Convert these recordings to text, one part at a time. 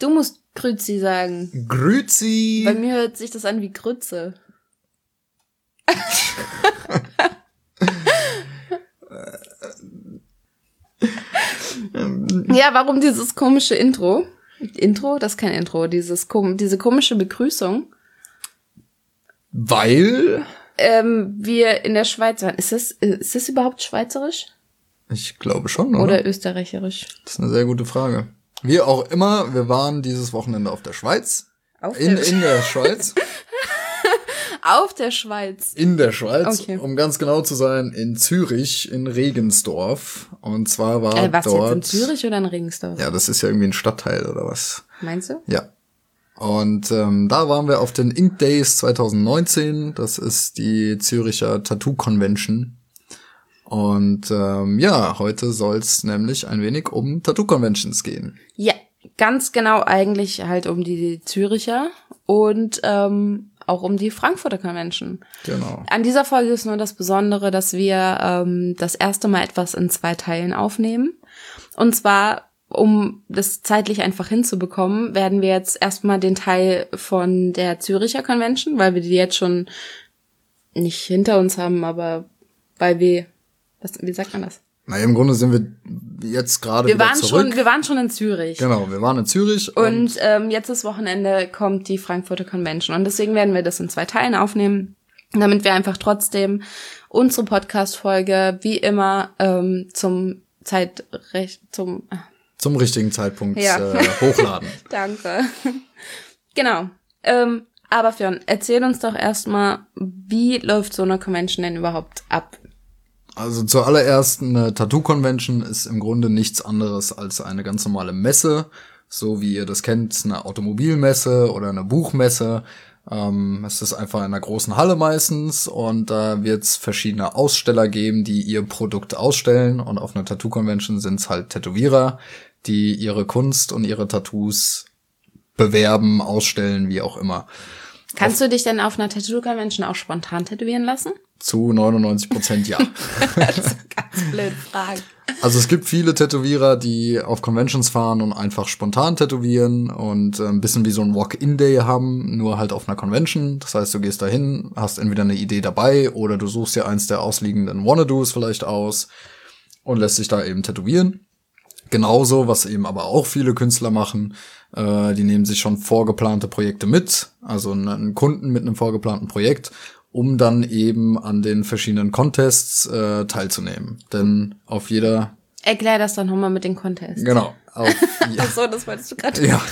Du musst Grüzi sagen. Grüzi! Bei mir hört sich das an wie Grütze. Ja, warum dieses komische Intro? Intro? Das ist kein Intro. Diese komische Begrüßung. Weil? Wir in der Schweiz waren. Ist das überhaupt schweizerisch? Ich glaube schon, oder österreicherisch? Das ist eine sehr gute Frage. Wie auch immer, wir waren dieses Wochenende auf der Schweiz. In der Schweiz. Auf der Schweiz. In der Schweiz, okay. Um ganz genau zu sein, in Zürich, in Regensdorf. Und zwar war was dort... jetzt in Zürich oder in Regensdorf? Ja, das ist ja irgendwie ein Stadtteil oder was. Meinst du? Ja. Und da waren wir auf den Ink Days 2019. Das ist die Züricher Tattoo Convention. Und heute soll's nämlich ein wenig um Tattoo Conventions gehen. Ja, ganz genau eigentlich halt um die Züricher und auch um die Frankfurter Convention. Genau. An dieser Folge ist nur das Besondere, dass wir das erste Mal etwas in 2 Teilen aufnehmen. Und zwar, um das zeitlich einfach hinzubekommen, werden wir jetzt erstmal den Teil von der Züricher Convention, weil wir die jetzt schon nicht hinter uns haben, aber weil wir, wie sagt man das? Na, im Grunde sind wir jetzt gerade wieder zurück. Wir waren schon in Zürich. Genau, wir waren in Zürich. Und jetzt das Wochenende kommt die Frankfurter Convention. Und deswegen werden wir das in 2 Teilen aufnehmen, damit wir einfach trotzdem unsere Podcast-Folge wie immer zum richtigen Zeitpunkt hochladen. Danke. Genau. Aber Fionn, erzähl uns doch erstmal, wie läuft so eine Convention denn überhaupt ab? Also zuallererst, eine Tattoo-Convention ist im Grunde nichts anderes als eine ganz normale Messe, so wie ihr das kennt, eine Automobilmesse oder eine Buchmesse. Es ist einfach in einer großen Halle meistens und da wird es verschiedene Aussteller geben, die ihr Produkt ausstellen, und auf einer Tattoo-Convention sind es halt Tätowierer, die ihre Kunst und ihre Tattoos bewerben, ausstellen, wie auch immer. Kannst du dich denn auf einer Tattoo-Convention auch spontan tätowieren lassen? Zu 99% ja. Das ist eine ganz blöde Frage. Also es gibt viele Tätowierer, die auf Conventions fahren und einfach spontan tätowieren und ein bisschen wie so ein Walk-in-Day haben, nur halt auf einer Convention. Das heißt, du gehst dahin, hast entweder eine Idee dabei oder du suchst dir eins der ausliegenden Wannadoos vielleicht aus und lässt dich da eben tätowieren. Genauso, was eben aber auch viele Künstler machen, die nehmen sich schon vorgeplante Projekte mit, also einen Kunden mit einem vorgeplanten Projekt, um dann eben an den verschiedenen Contests teilzunehmen. Denn auf jeder... Erklär das doch nochmal mit den Contests. Genau. Achso, das wolltest du gerade. Ja.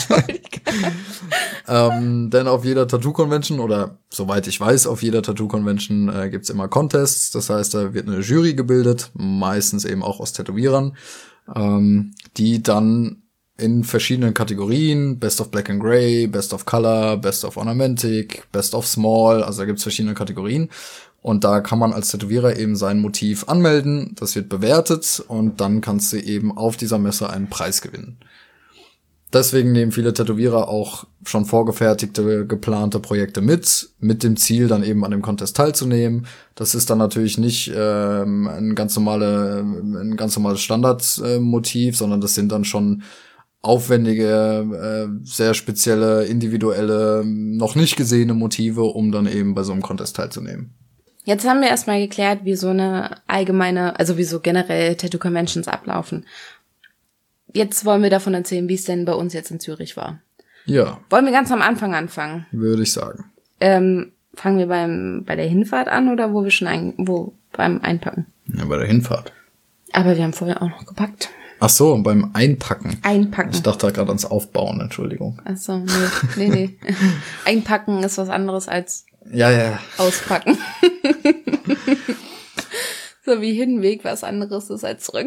Denn auf jeder Tattoo-Convention, oder soweit ich weiß, auf jeder Tattoo-Convention gibt's immer Contests. Das heißt, da wird eine Jury gebildet, meistens eben auch aus Tätowierern, die dann in verschiedenen Kategorien, Best of Black and Grey, Best of Color, Best of Ornamentic, Best of Small, also da gibt's verschiedene Kategorien. Und da kann man als Tätowierer eben sein Motiv anmelden, das wird bewertet und dann kannst du eben auf dieser Messe einen Preis gewinnen. Deswegen nehmen viele Tätowierer auch schon vorgefertigte, geplante Projekte mit dem Ziel, dann eben an dem Contest teilzunehmen. Das ist dann natürlich nicht ein ganz normales Standardmotiv, sondern das sind dann schon aufwendige, sehr spezielle, individuelle, noch nicht gesehene Motive, um dann eben bei so einem Contest teilzunehmen. Jetzt haben wir erstmal geklärt, wie so eine allgemeine, also wie so generell Tattoo-Conventions ablaufen. Jetzt wollen wir davon erzählen, wie es denn bei uns jetzt in Zürich war. Ja. Wollen wir ganz am Anfang anfangen? Würde ich sagen. Fangen wir bei der Hinfahrt an oder beim Einpacken? Ja, bei der Hinfahrt. Aber wir haben vorher auch noch gepackt. Ach so, beim Einpacken. Einpacken. Ich dachte gerade ans Aufbauen, Entschuldigung. Ach so, nee. Einpacken ist was anderes als ja. Auspacken. So wie Hinweg was anderes ist als zurück.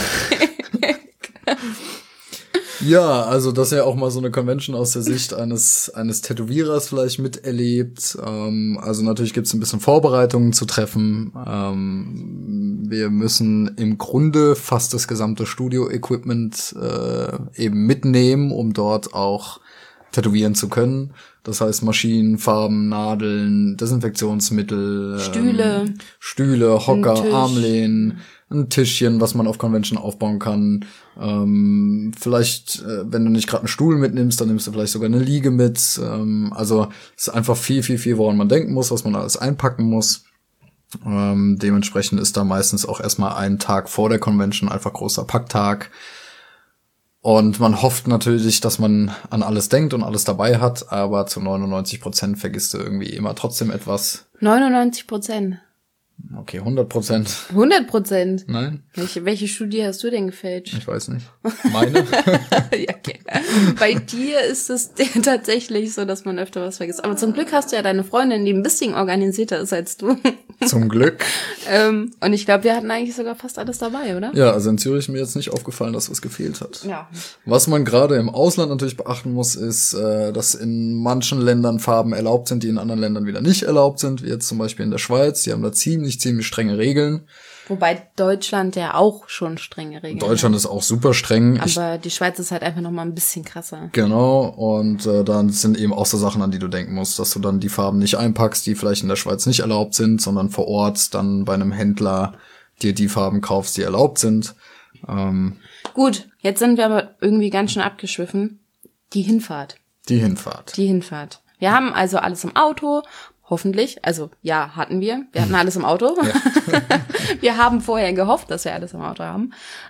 Ja, also dass ihr auch mal so eine Convention aus der Sicht eines Tätowierers vielleicht miterlebt. Also natürlich gibt's ein bisschen Vorbereitungen zu treffen. Wir müssen im Grunde fast das gesamte Studio-Equipment eben mitnehmen, um dort auch tätowieren zu können. Das heißt Maschinen, Farben, Nadeln, Desinfektionsmittel, Stühle, Hocker, Armlehnen, ein Tischchen, was man auf Convention aufbauen kann. Vielleicht, wenn du nicht gerade einen Stuhl mitnimmst, dann nimmst du vielleicht sogar eine Liege mit. Also es ist einfach viel, woran man denken muss, was man alles einpacken muss. Dementsprechend ist da meistens auch erstmal einen Tag vor der Convention einfach großer Packtag. Und man hofft natürlich, dass man an alles denkt und alles dabei hat, aber zu 99% vergisst du irgendwie immer trotzdem etwas. 99%. Okay, 100%. 100%? Nein. Welche Studie hast du denn gefälscht? Ich weiß nicht. Meine? Ja, okay. Bei dir ist es tatsächlich so, dass man öfter was vergisst. Aber zum Glück hast du ja deine Freundin, die ein bisschen organisierter ist als du. Zum Glück. Und ich glaube, wir hatten eigentlich sogar fast alles dabei, oder? Ja, also in Zürich ist mir jetzt nicht aufgefallen, dass was gefehlt hat. Ja. Was man gerade im Ausland natürlich beachten muss, ist, dass in manchen Ländern Farben erlaubt sind, die in anderen Ländern wieder nicht erlaubt sind, wie jetzt zum Beispiel in der Schweiz. Die haben da ziemlich strenge Regeln. Wobei Deutschland ja auch schon strenge Regeln hat. Deutschland ist auch super streng. Aber die Schweiz ist halt einfach noch mal ein bisschen krasser. Genau, und dann sind eben auch so Sachen, an die du denken musst, dass du dann die Farben nicht einpackst, die vielleicht in der Schweiz nicht erlaubt sind, sondern vor Ort dann bei einem Händler dir die Farben kaufst, die erlaubt sind. Gut, jetzt sind wir aber irgendwie ganz schön abgeschwiffen. Die Hinfahrt. Die Hinfahrt. Wir haben also alles im Auto. Hoffentlich. Also, ja, hatten wir. Wir hatten alles im Auto. Ja. Wir haben vorher gehofft, dass wir alles im Auto haben.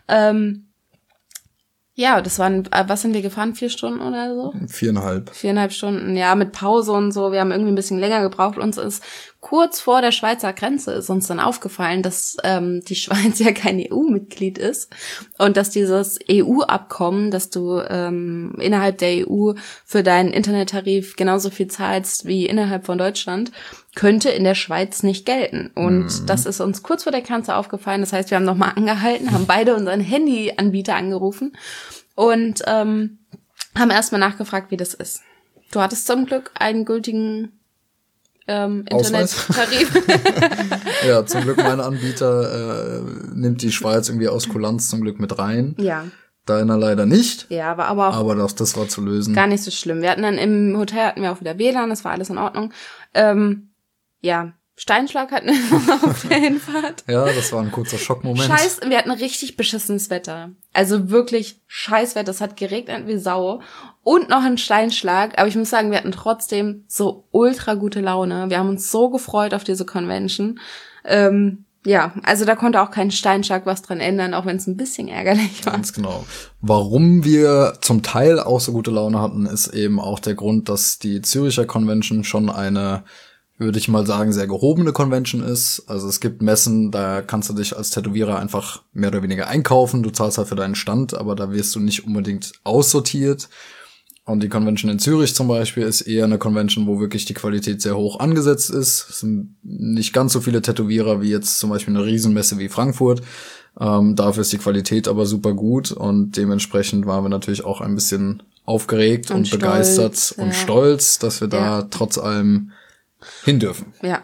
Ja, das waren, was sind wir gefahren? 4 Stunden oder so? 4,5. 4,5 Stunden, ja, mit Pause und so. Wir haben irgendwie ein bisschen länger gebraucht. Uns ist kurz vor der Schweizer Grenze ist uns dann aufgefallen, dass die Schweiz ja kein EU-Mitglied ist und dass dieses EU-Abkommen, dass du innerhalb der EU für deinen Internettarif genauso viel zahlst wie innerhalb von Deutschland, könnte in der Schweiz nicht gelten. Und das ist uns kurz vor der Grenze aufgefallen. Das heißt, wir haben nochmal angehalten, haben beide unseren Handyanbieter angerufen und haben erstmal nachgefragt, wie das ist. Du hattest zum Glück einen gültigen Internettarif. Ja, zum Glück mein Anbieter nimmt die Schweiz irgendwie aus Kulanz zum Glück mit rein. Ja. Deiner leider nicht. Ja, aber auch aber das war zu lösen. Gar nicht so schlimm. Wir hatten dann im Hotel hatten wir auch wieder WLAN, das war alles in Ordnung. Ja, Steinschlag hatten wir auf der Hinfahrt. Ja, das war ein kurzer Schockmoment. Wir hatten richtig beschissenes Wetter. Also wirklich scheiß Wetter. Es hat geregnet wie Sau. Und noch ein Steinschlag. Aber ich muss sagen, wir hatten trotzdem so ultra gute Laune. Wir haben uns so gefreut auf diese Convention. Ja, also da konnte auch kein Steinschlag was dran ändern, auch wenn es ein bisschen ärgerlich war. Ganz genau. Warum wir zum Teil auch so gute Laune hatten, ist eben auch der Grund, dass die Züricher Convention schon eine, würde ich mal sagen, sehr gehobene Convention ist. Also es gibt Messen, da kannst du dich als Tätowierer einfach mehr oder weniger einkaufen. Du zahlst halt für deinen Stand, aber da wirst du nicht unbedingt aussortiert. Und die Convention in Zürich zum Beispiel ist eher eine Convention, wo wirklich die Qualität sehr hoch angesetzt ist. Es sind nicht ganz so viele Tätowierer wie jetzt zum Beispiel eine Riesenmesse wie Frankfurt. Dafür ist die Qualität aber super gut und dementsprechend waren wir natürlich auch ein bisschen aufgeregt und begeistert und stolz, dass wir da trotz allem hin dürfen. Ja.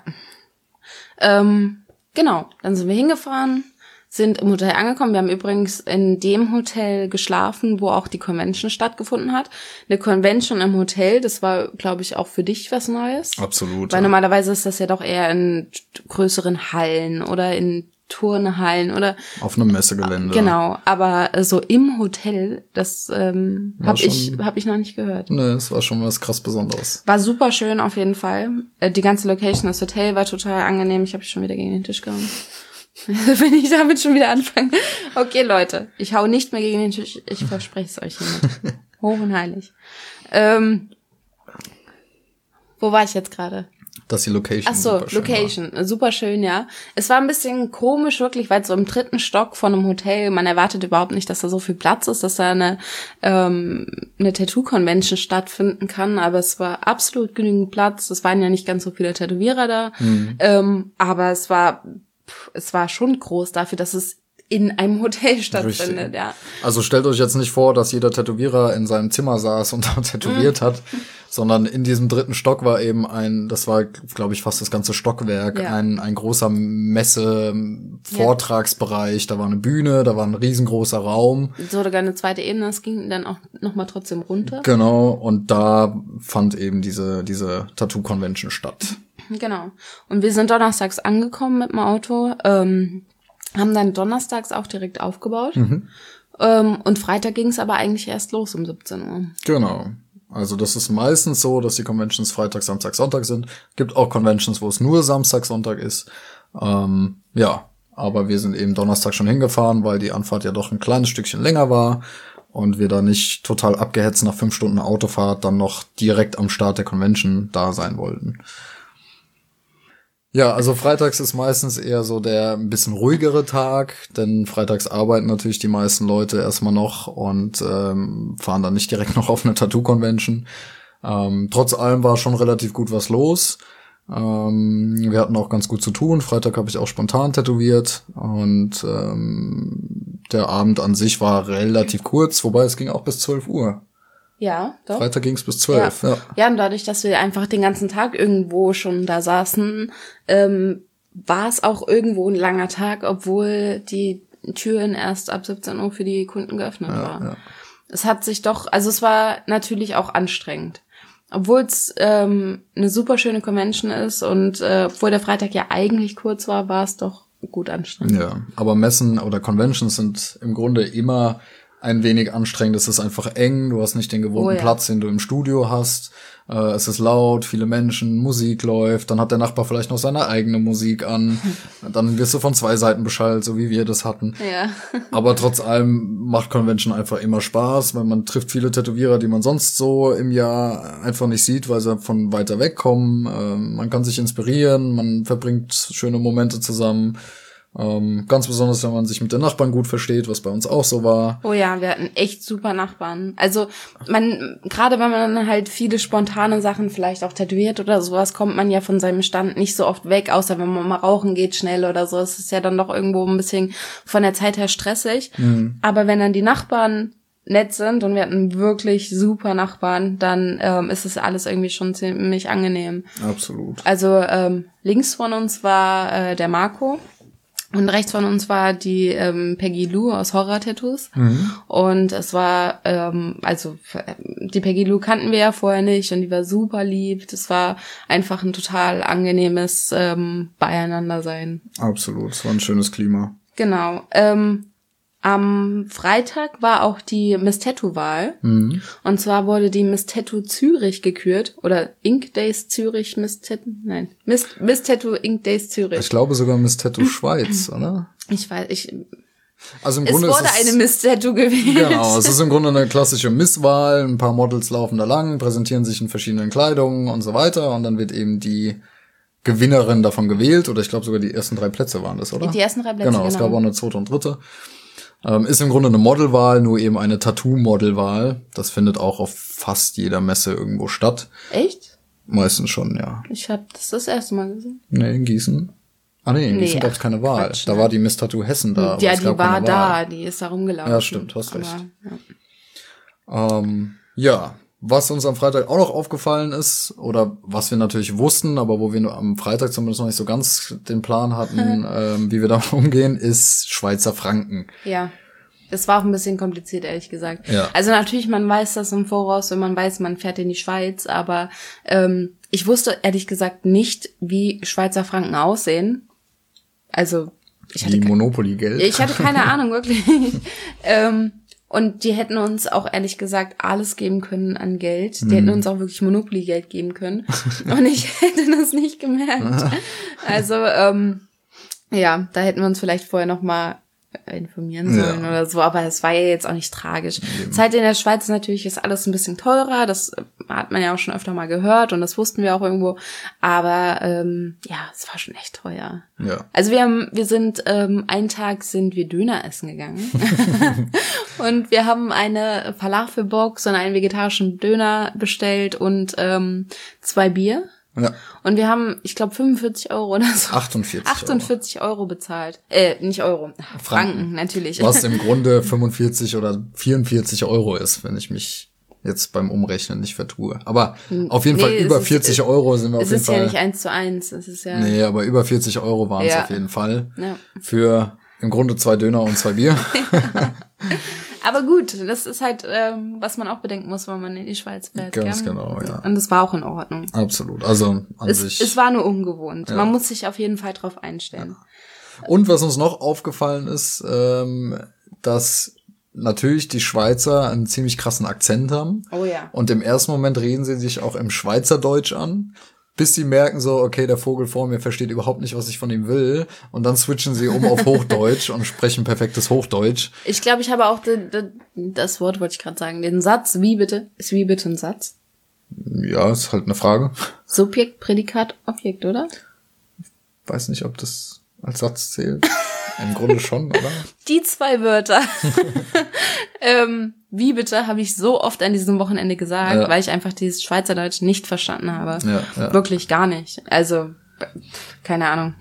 Genau, dann sind wir hingefahren, sind im Hotel angekommen. Wir haben übrigens in dem Hotel geschlafen, wo auch die Convention stattgefunden hat. Eine Convention im Hotel, das war, glaube ich, auch für dich was Neues. Absolut. Weil normalerweise ist das ja doch eher in größeren Hallen oder in Turnhallen oder auf einem Messegelände. Genau, aber so im Hotel, das hab ich noch nicht gehört. Ne, es war schon was krass Besonderes. War super schön auf jeden Fall. Die ganze Location, das Hotel war total angenehm. Ich habe schon wieder gegen den Tisch gehauen. Wenn ich damit schon wieder anfange. Okay, Leute, ich hau nicht mehr gegen den Tisch. Ich verspreche es euch hiermit. Hoch und heilig. Wo war ich jetzt gerade? Dass die Location Ach so, Location. War. Super schön, ja. Es war ein bisschen komisch wirklich, weil so im 3. Stock von einem Hotel, man erwartet überhaupt nicht, dass da so viel Platz ist, dass da eine Tattoo-Convention stattfinden kann, aber es war absolut genügend Platz. Es waren ja nicht ganz so viele Tätowierer da, aber es war schon groß dafür, dass es in einem Hotel stattfindet. Richtig. Ja. Also stellt euch jetzt nicht vor, dass jeder Tätowierer in seinem Zimmer saß und da tätowiert hat, sondern in diesem 3. Stock war eben das war, glaube ich, fast das ganze Stockwerk, ein großer Messe-Vortragsbereich, da war eine Bühne, da war ein riesengroßer Raum. Sogar eine zweite Ebene, das ging dann auch nochmal trotzdem runter. Genau, und da fand eben diese Tattoo-Convention statt. Genau. Und wir sind donnerstags angekommen mit dem Auto, haben dann donnerstags auch direkt aufgebaut. Und Freitag ging es aber eigentlich erst los um 17 Uhr. Genau. Also das ist meistens so, dass die Conventions Freitag, Samstag, Sonntag sind. Gibt auch Conventions, wo es nur Samstag, Sonntag ist. Ja, aber wir sind eben Donnerstag schon hingefahren, weil die Anfahrt ja doch ein kleines Stückchen länger war und wir da nicht total abgehetzt nach 5 Stunden Autofahrt dann noch direkt am Start der Convention da sein wollten. Ja, also freitags ist meistens eher so der ein bisschen ruhigere Tag, denn freitags arbeiten natürlich die meisten Leute erstmal noch und fahren dann nicht direkt noch auf eine Tattoo-Convention. Trotz allem war schon relativ gut was los. Wir hatten auch ganz gut zu tun. Freitag habe ich auch spontan tätowiert und der Abend an sich war relativ kurz, wobei es ging auch bis 12 Uhr. Ja, doch. Freitag ging es bis 12, ja. Ja, und dadurch, dass wir einfach den ganzen Tag irgendwo schon da saßen, war es auch irgendwo ein langer Tag, obwohl die Türen erst ab 17 Uhr für die Kunden geöffnet waren. Ja. Es hat sich doch, also es war natürlich auch anstrengend. Obwohl es eine super schöne Convention ist und obwohl der Freitag ja eigentlich kurz war es doch gut anstrengend. Ja, aber Messen oder Conventions sind im Grunde immer ein wenig anstrengend. Es ist einfach eng, du hast nicht den gewohnten Platz, den du im Studio hast. Es ist laut, viele Menschen, Musik läuft, dann hat der Nachbar vielleicht noch seine eigene Musik an. Dann wirst du von 2 Seiten beschallt, so wie wir das hatten. Ja. Aber trotz allem macht Convention einfach immer Spaß, weil man trifft viele Tätowierer, die man sonst so im Jahr einfach nicht sieht, weil sie von weiter weg kommen. Man kann sich inspirieren, man verbringt schöne Momente zusammen. Ganz besonders, wenn man sich mit den Nachbarn gut versteht, was bei uns auch so war. Oh ja, wir hatten echt super Nachbarn. Also gerade wenn man dann halt viele spontane Sachen vielleicht auch tätowiert oder sowas, kommt man ja von seinem Stand nicht so oft weg, außer wenn man mal rauchen geht schnell oder so. Es ist ja dann doch irgendwo ein bisschen von der Zeit her stressig. Aber wenn dann die Nachbarn nett sind und wir hatten wirklich super Nachbarn, dann ist es alles irgendwie schon ziemlich angenehm. Absolut. Also links von uns war der Marco. Und rechts von uns war die Peggy Lou aus Horror-Tattoos. Und es war, die Peggy Lou kannten wir ja vorher nicht und die war super lieb. Das war einfach ein total angenehmes Beieinander-Sein. Absolut, es war ein schönes Klima. Genau. Am Freitag war auch die Miss Tattoo-Wahl. Und zwar wurde die Miss Tattoo Zürich gekürt. Oder Ink Days Zürich Miss Tattoo. Nein. Miss Tattoo Ink Days Zürich. Ich glaube sogar Miss Tattoo Schweiz, oder? Also im Grunde es wurde eine Miss Tattoo gewählt. Genau, es ist im Grunde eine klassische Misswahl. Ein paar Models laufen da lang, präsentieren sich in verschiedenen Kleidungen und so weiter. Und dann wird eben die Gewinnerin davon gewählt. Oder ich glaube sogar die ersten 3 Plätze waren das, oder? Die ersten 3 Plätze, genau. Es gab auch eine 2. und 3. Ist im Grunde eine Modelwahl, nur eben eine Tattoo-Modelwahl. Das findet auch auf fast jeder Messe irgendwo statt. Echt? Meistens schon, ja. Ich habe das erste Mal gesehen. Nee, in Gießen. Ah nee, in Gießen gab es keine Wahl. Quatsch, da war die Miss Tattoo Hessen da. Ja, die war da, die ist da rumgelaufen. Ja, stimmt, hast recht. Ja, was uns am Freitag auch noch aufgefallen ist, oder was wir natürlich wussten, aber wo wir am Freitag zumindest noch nicht so ganz den Plan hatten, wie wir damit umgehen, ist Schweizer Franken. Ja, das war auch ein bisschen kompliziert, ehrlich gesagt. Ja. Also natürlich, man weiß das im Voraus, wenn man weiß, man fährt in die Schweiz, aber ich wusste ehrlich gesagt nicht, wie Schweizer Franken aussehen. Also ich hatte Monopoly-Geld. Ich hatte keine Ahnung, wirklich. Und die hätten uns auch ehrlich gesagt alles geben können an Geld. Die hätten uns auch wirklich Monopoly-Geld geben können. Und ich hätte das nicht gemerkt. Also, ja, da hätten wir uns vielleicht vorher noch mal informieren sollen oder so, aber es war ja jetzt auch nicht tragisch. Es halt in der Schweiz natürlich ist alles ein bisschen teurer, das hat man ja auch schon öfter mal gehört und das wussten wir auch irgendwo, aber ja, es war schon echt teuer. Ja. Also einen Tag sind wir Döner essen gegangen und wir haben eine Falafelbox und einen vegetarischen Döner bestellt und 2 Bier. Ja. Und wir haben, ich glaube, 45 Euro oder so. 48 Euro bezahlt. Nicht Euro. Franken, natürlich. Was im Grunde 45 oder 44 Euro ist, wenn ich mich jetzt beim Umrechnen nicht vertue. Aber auf jeden Fall über 40 Euro sind wir auf jeden Fall. Es ist ja nicht 1:1. Es ist ja. Nee, aber über 40 Euro waren es auf jeden Fall. Ja. Für im Grunde 2 Döner und 2 Bier. Aber gut, das ist halt, was man auch bedenken muss, wenn man in die Schweiz fährt. Ganz genau, ja. Und das war auch in Ordnung. Absolut. Also an sich. Es war nur ungewohnt. Ja. Man muss sich auf jeden Fall drauf einstellen. Und was uns noch aufgefallen ist, dass natürlich die Schweizer einen ziemlich krassen Akzent haben. Oh ja. Und im ersten Moment reden sie sich auch im Schweizerdeutsch an, bis sie merken so, okay, der Vogel vor mir versteht überhaupt nicht, was ich von ihm will. Und dann switchen sie um auf Hochdeutsch und sprechen perfektes Hochdeutsch. Ich glaube, ich habe auch das Wort, wollte ich gerade sagen, den Satz, wie bitte? Ist wie bitte ein Satz? Ja, ist halt eine Frage. Subjekt, Prädikat, Objekt, oder? Weiß nicht, ob das als Satz zählt. Im Grunde schon, oder? Die 2 Wörter. Wie bitte habe ich so oft an diesem Wochenende gesagt, weil ich einfach dieses Schweizerdeutsch nicht verstanden habe. Ja. Wirklich gar nicht. Also, keine Ahnung.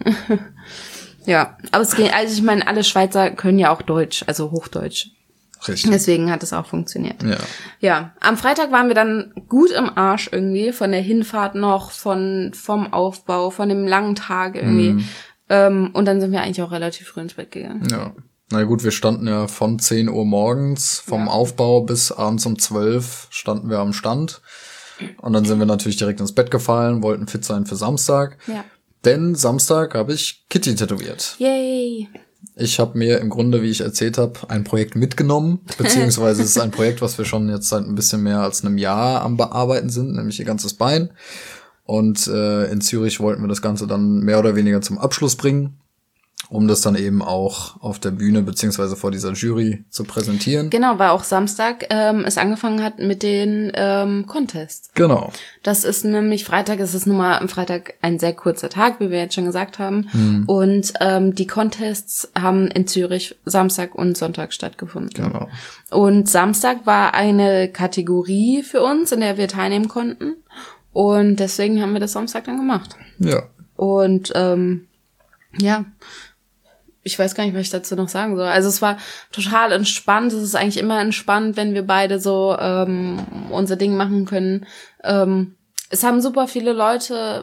Ja, aber es geht, also ich meine, alle Schweizer können ja auch Deutsch, also Hochdeutsch. Richtig. Deswegen hat es auch funktioniert. Ja. Ja, am Freitag waren wir dann gut im Arsch irgendwie, von der Hinfahrt noch, vom Aufbau, von dem langen Tag irgendwie. Und dann sind wir eigentlich auch relativ früh ins Bett gegangen. Ja. Na gut, wir standen ja von 10 Uhr morgens, vom Aufbau bis abends um 12 standen wir am Stand. Und dann sind wir natürlich direkt ins Bett gefallen, wollten fit sein für Samstag. Ja. Denn Samstag habe ich Kitty tätowiert. Yay! Ich habe mir im Grunde, wie ich erzählt habe, ein Projekt mitgenommen, beziehungsweise es ist ein Projekt, was wir schon jetzt seit ein bisschen mehr als einem Jahr am Bearbeiten sind, nämlich ihr ganzes Bein. Und in Zürich wollten wir das Ganze dann mehr oder weniger zum Abschluss bringen, um das dann eben auch auf der Bühne beziehungsweise vor dieser Jury zu präsentieren. Genau, weil auch Samstag es angefangen hat mit den Contests. Genau. Das ist nämlich Freitag, es ist nun mal am Freitag ein sehr kurzer Tag, wie wir jetzt schon gesagt haben. Und die Contests haben in Zürich Samstag und Sonntag stattgefunden. Genau. Und Samstag war eine Kategorie für uns, in der wir teilnehmen konnten. Und deswegen haben wir das Samstag dann gemacht. Ja. Und ja, ich weiß gar nicht, was ich dazu noch sagen soll. Also es war total entspannt. Es ist eigentlich immer entspannt, wenn wir beide so unser Ding machen können. Es haben super viele Leute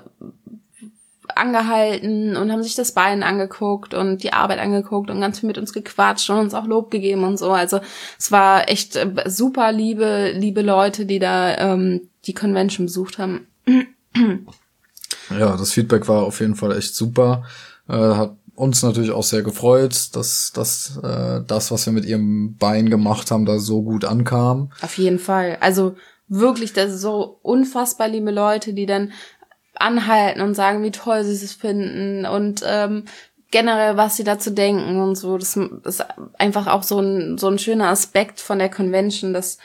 angehalten und haben sich das Bein angeguckt und die Arbeit angeguckt und ganz viel mit uns gequatscht und uns auch Lob gegeben und so. Also es war echt super liebe Leute, die da die Convention besucht haben. Ja, das Feedback war auf jeden Fall echt super. Hat uns natürlich auch sehr gefreut, dass das, was wir mit ihrem Bein gemacht haben, da so gut ankam. Auf jeden Fall. Also wirklich, das ist so unfassbar liebe Leute, die dann anhalten und sagen, wie toll sie es finden und generell, was sie dazu denken und so. Das ist einfach auch so ein schöner Aspekt von der Convention, dass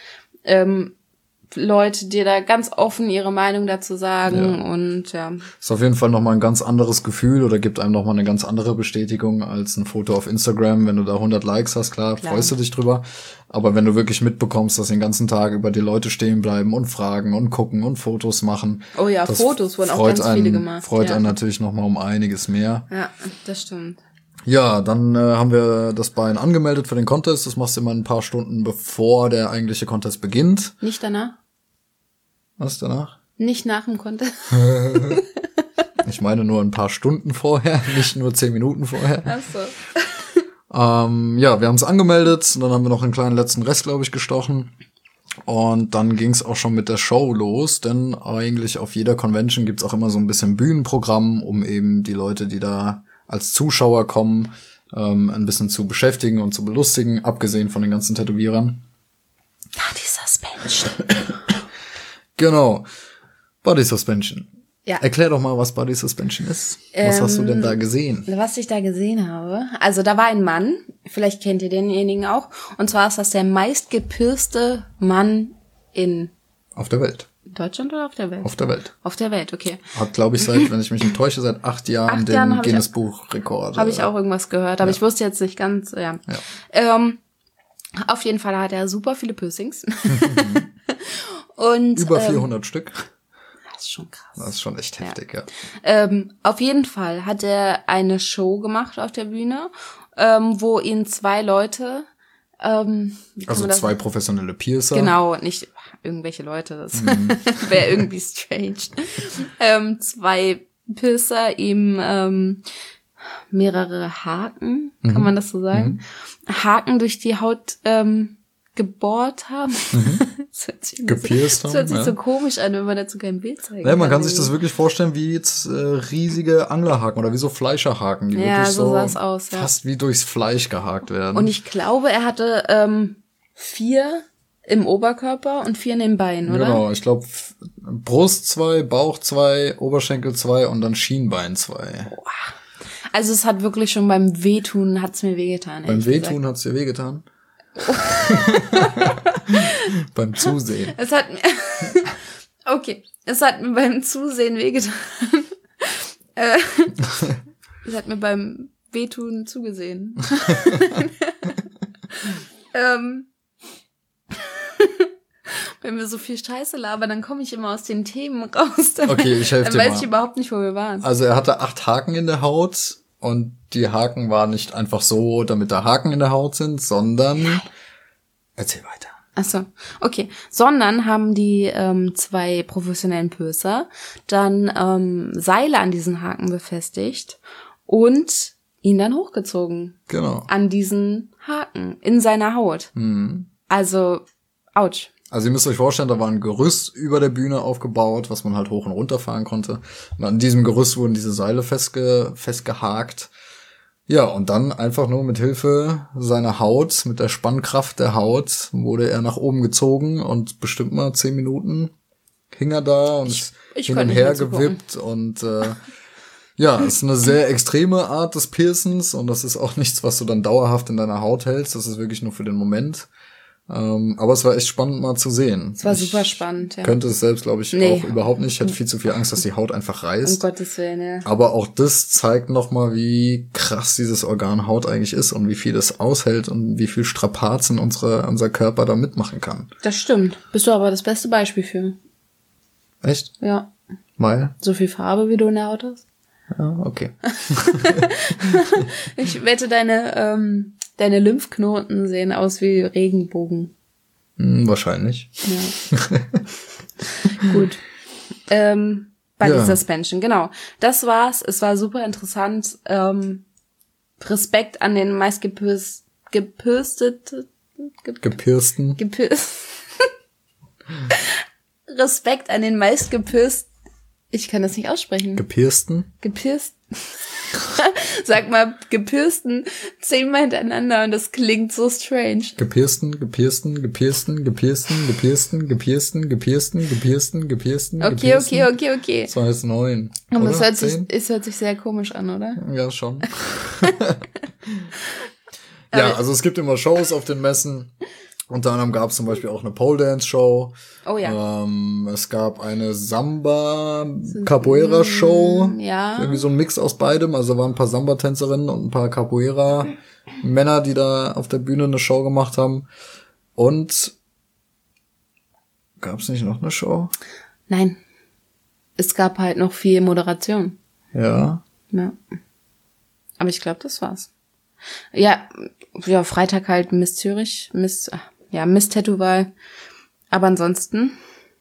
Leute dir da ganz offen ihre Meinung dazu sagen und ja. Ist auf jeden Fall nochmal ein ganz anderes Gefühl oder gibt einem nochmal eine ganz andere Bestätigung als ein Foto auf Instagram. Wenn du da 100 Likes hast, klar, freust du dich drüber. Aber wenn du wirklich mitbekommst, dass den ganzen Tag über die Leute stehen bleiben und fragen und gucken und Fotos machen. Oh ja, Fotos wurden auch ganz viele gemacht. Freut einen natürlich nochmal um einiges mehr. Ja, das stimmt. Ja, dann haben wir das Bein angemeldet für den Contest. Das machst du immer ein paar Stunden, bevor der eigentliche Contest beginnt. Nicht danach? Was danach? Nicht nach dem Contest. Ich meine nur ein paar Stunden vorher, nicht nur 10 Minuten vorher. Ach so. Ja, wir haben es angemeldet und dann haben wir noch einen kleinen letzten Rest, glaube ich, gestochen. Und dann ging es auch schon mit der Show los, denn eigentlich auf jeder Convention gibt's auch immer so ein bisschen Bühnenprogramm, um eben die Leute, die da als Zuschauer kommen, ein bisschen zu beschäftigen und zu belustigen, abgesehen von den ganzen Tätowierern. Body Suspension. Genau. Body Suspension. Ja. Erklär doch mal, was Body Suspension ist. Was hast du denn da gesehen? Was ich da gesehen habe? Also da war ein Mann, vielleicht kennt ihr denjenigen auch, und zwar ist das der meistgepierste Mann in Auf der Welt. Deutschland oder auf der Welt? Auf der Welt. Auf der Welt, okay. Hat, glaube ich, wenn ich mich nicht täusche, seit 8 Jahren den Guinness-Buch-Rekord. Habe ich auch irgendwas gehört, aber ich wusste jetzt nicht ganz, ja. Auf jeden Fall hat er super viele Piercings. Und über 400 Stück. Das ist schon krass. Das ist schon echt heftig, ja. Auf jeden Fall hat er eine Show gemacht auf der Bühne, wo ihn 2 Leute, also 2 professionelle Piercer. Genau, nicht irgendwelche Leute, das wäre irgendwie strange. 2 Piercer ihm mehrere Haken, kann man das so sagen? Haken durch die Haut gebohrt haben. Gepierst haben. Das hört sich so komisch an, wenn man dazu kein Bild zeigen Ja, man kann sich das wirklich vorstellen wie jetzt riesige Anglerhaken oder wie so Fleischerhaken, die wirklich so sah es aus, fast wie durchs Fleisch gehakt werden. Und ich glaube, er hatte 4 im Oberkörper und 4 in den Beinen, oder? Genau, ich glaube Brust 2, Bauch 2, Oberschenkel 2 und dann Schienbein 2. Boah. Also es hat wirklich schon beim Wehtun hat's mir wehgetan. Beim Wehtun hat's dir wehgetan? Beim Zusehen. Es hat mir okay, es hat mir beim Zusehen wehgetan. Es hat mir beim Wehtun zugesehen. Wenn wir so viel Scheiße labern, dann komme ich immer aus den Themen raus. Okay, ich helfe dir mal. Dann weiß ich überhaupt nicht, wo wir waren. Also er hatte 8 Haken in der Haut und die Haken waren nicht einfach so, damit da Haken in der Haut sind, sondern erzähl weiter. Ach so, okay. Sondern haben die 2 professionellen Pöser dann Seile an diesen Haken befestigt und ihn dann hochgezogen. Genau. An diesen Haken in seiner Haut. Mhm. Also, ouch. Also ihr müsst euch vorstellen, da war ein Gerüst über der Bühne aufgebaut, was man halt hoch und runter fahren konnte. Und an diesem Gerüst wurden diese Seile festgehakt. Ja, und dann einfach nur mit Hilfe seiner Haut, mit der Spannkraft der Haut, wurde er nach oben gezogen und bestimmt mal 10 Minuten hing er da und ist hin und her gewippt und ja, ist eine sehr extreme Art des Piercens und das ist auch nichts, was du dann dauerhaft in deiner Haut hältst. Das ist wirklich nur für den Moment. Aber es war echt spannend mal zu sehen. Es war super spannend, ja. Könnte es selbst, glaube ich, auch überhaupt nicht. Ich hätte viel zu viel Angst, dass die Haut einfach reißt. Um Gottes Willen, ja. Aber auch das zeigt nochmal, wie krass dieses Organ Haut eigentlich ist und wie viel das aushält und wie viel Strapazen unser Körper da mitmachen kann. Das stimmt. Bist du aber das beste Beispiel für. Echt? Ja. Weil? So viel Farbe, wie du in der Haut hast? Ja, okay. Ich wette, deine Lymphknoten sehen aus wie Regenbogen. Wahrscheinlich. Ja. Gut. Body Suspension, genau. Das war's. Es war super interessant. Respekt an den Respekt an den meistgepiersten. Ich kann das nicht aussprechen. Gepiersten? Sag mal, gepiersten 10-mal hintereinander und das klingt so strange. Gepiersten. Okay. Das war jetzt 9. Aber es hört sich sehr komisch an, oder? Ja, schon. Ja, also es gibt immer Shows auf den Messen. Unter anderem gab es zum Beispiel auch eine Pole-Dance-Show. Oh ja. Es gab eine Samba-Capoeira-Show. Ja. Irgendwie so ein Mix aus beidem. Also da waren ein paar Samba-Tänzerinnen und ein paar Capoeira-Männer, die da auf der Bühne eine Show gemacht haben. Und gab es nicht noch eine Show? Nein. Es gab halt noch viel Moderation. Ja. Ja. Aber ich glaube, das war's. Ja, Freitag halt Miss Zürich, Miss Tattoo-Wahl. Aber ansonsten,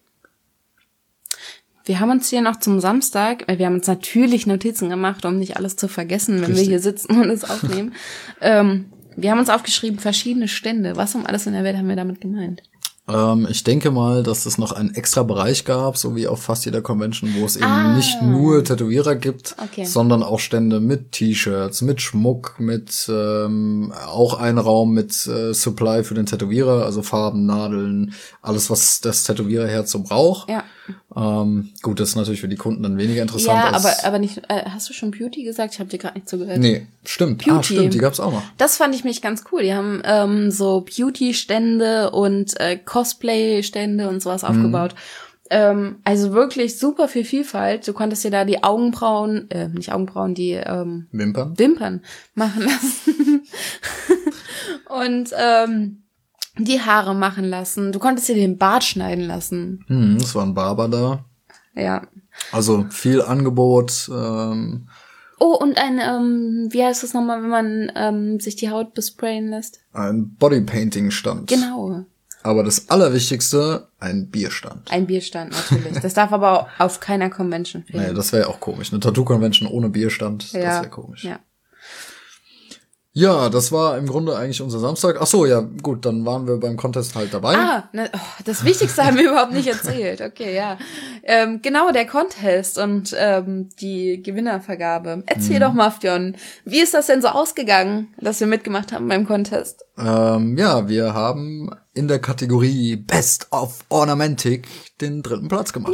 wir haben uns hier noch zum Samstag, wir haben uns natürlich Notizen gemacht, um nicht alles zu vergessen, wenn wir hier sitzen und es aufnehmen. Wir haben uns aufgeschrieben, verschiedene Stände. Was um alles in der Welt haben wir damit gemeint? Ich denke mal, dass es noch einen extra Bereich gab, so wie auf fast jeder Convention, wo es eben nicht nur Tätowierer gibt, sondern auch Stände mit T-Shirts, mit Schmuck, mit auch ein Raum mit Supply für den Tätowierer, also Farben, Nadeln, alles, was das Tätowiererherz so braucht. Ja. Gut, das ist natürlich für die Kunden dann weniger interessant. Ja, aber nicht, hast du schon Beauty gesagt? Ich habe dir gerade nicht zugehört. Nee, stimmt. Beauty. Stimmt, die gab's auch noch. Das fand ich mich ganz cool. Die haben so Beauty-Stände und Cosplay-Stände und sowas aufgebaut. Also wirklich super viel Vielfalt. Du konntest dir da die Augenbrauen, nicht Augenbrauen, die Wimpern machen lassen. Und die Haare machen lassen. Du konntest dir den Bart schneiden lassen. Es war ein Barber da. Ja. Also viel Angebot. Oh, und ein, wie heißt das nochmal, wenn man sich die Haut besprayen lässt? Ein Bodypainting-Stand. Genau. Aber das Allerwichtigste, ein Bierstand. Ein Bierstand, natürlich. Das darf aber auf keiner Convention fehlen. Nee, das wäre ja auch komisch. Eine Tattoo-Convention ohne Bierstand, das wäre komisch. Ja. Ja, das war im Grunde eigentlich unser Samstag. Ach so, ja, gut, dann waren wir beim Contest halt dabei. Das Wichtigste haben wir überhaupt nicht erzählt. Okay, ja. Genau, der Contest und die Gewinnervergabe. Erzähl doch mal, Fionn, wie ist das denn so ausgegangen, dass wir mitgemacht haben beim Contest? Ja, wir haben in der Kategorie Best of Ornamentic den 3. Platz gemacht.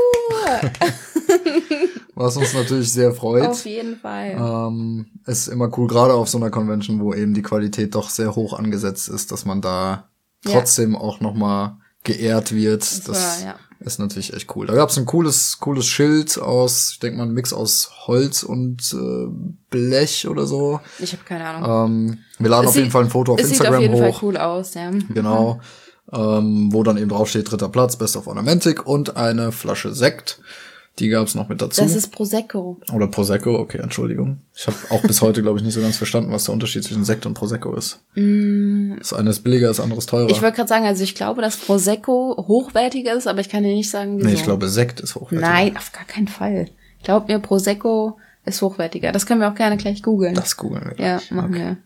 Was uns natürlich sehr freut. Auf jeden Fall. Ist immer cool, gerade auf so einer Convention, wo eben die Qualität doch sehr hoch angesetzt ist, dass man da trotzdem auch nochmal geehrt wird. Das ist natürlich echt cool. Da gab's ein cooles Schild aus, ich denke mal, ein Mix aus Holz und Blech oder so. Ich habe keine Ahnung. Wir laden auf jeden Fall ein Foto auf Instagram hoch. Sieht auf jeden Fall cool aus, ja. Genau. Wo dann eben draufsteht, 3. Platz, Best of Ornamentic und eine Flasche Sekt. Die gab's noch mit dazu. Das ist Prosecco. Oder Prosecco, okay, Entschuldigung. Ich habe auch bis heute, glaube ich, nicht so ganz verstanden, was der Unterschied zwischen Sekt und Prosecco ist. Das eine ist billiger, das andere ist teurer. Ich wollte gerade sagen, also ich glaube, dass Prosecco hochwertiger ist, aber ich kann dir nicht sagen, wieso. Nee, ich glaube, Sekt ist hochwertiger. Nein, auf gar keinen Fall. Glaub mir, Prosecco ist hochwertiger. Das können wir auch gerne gleich googeln. Das googeln wir gleich. Ja, machen wir.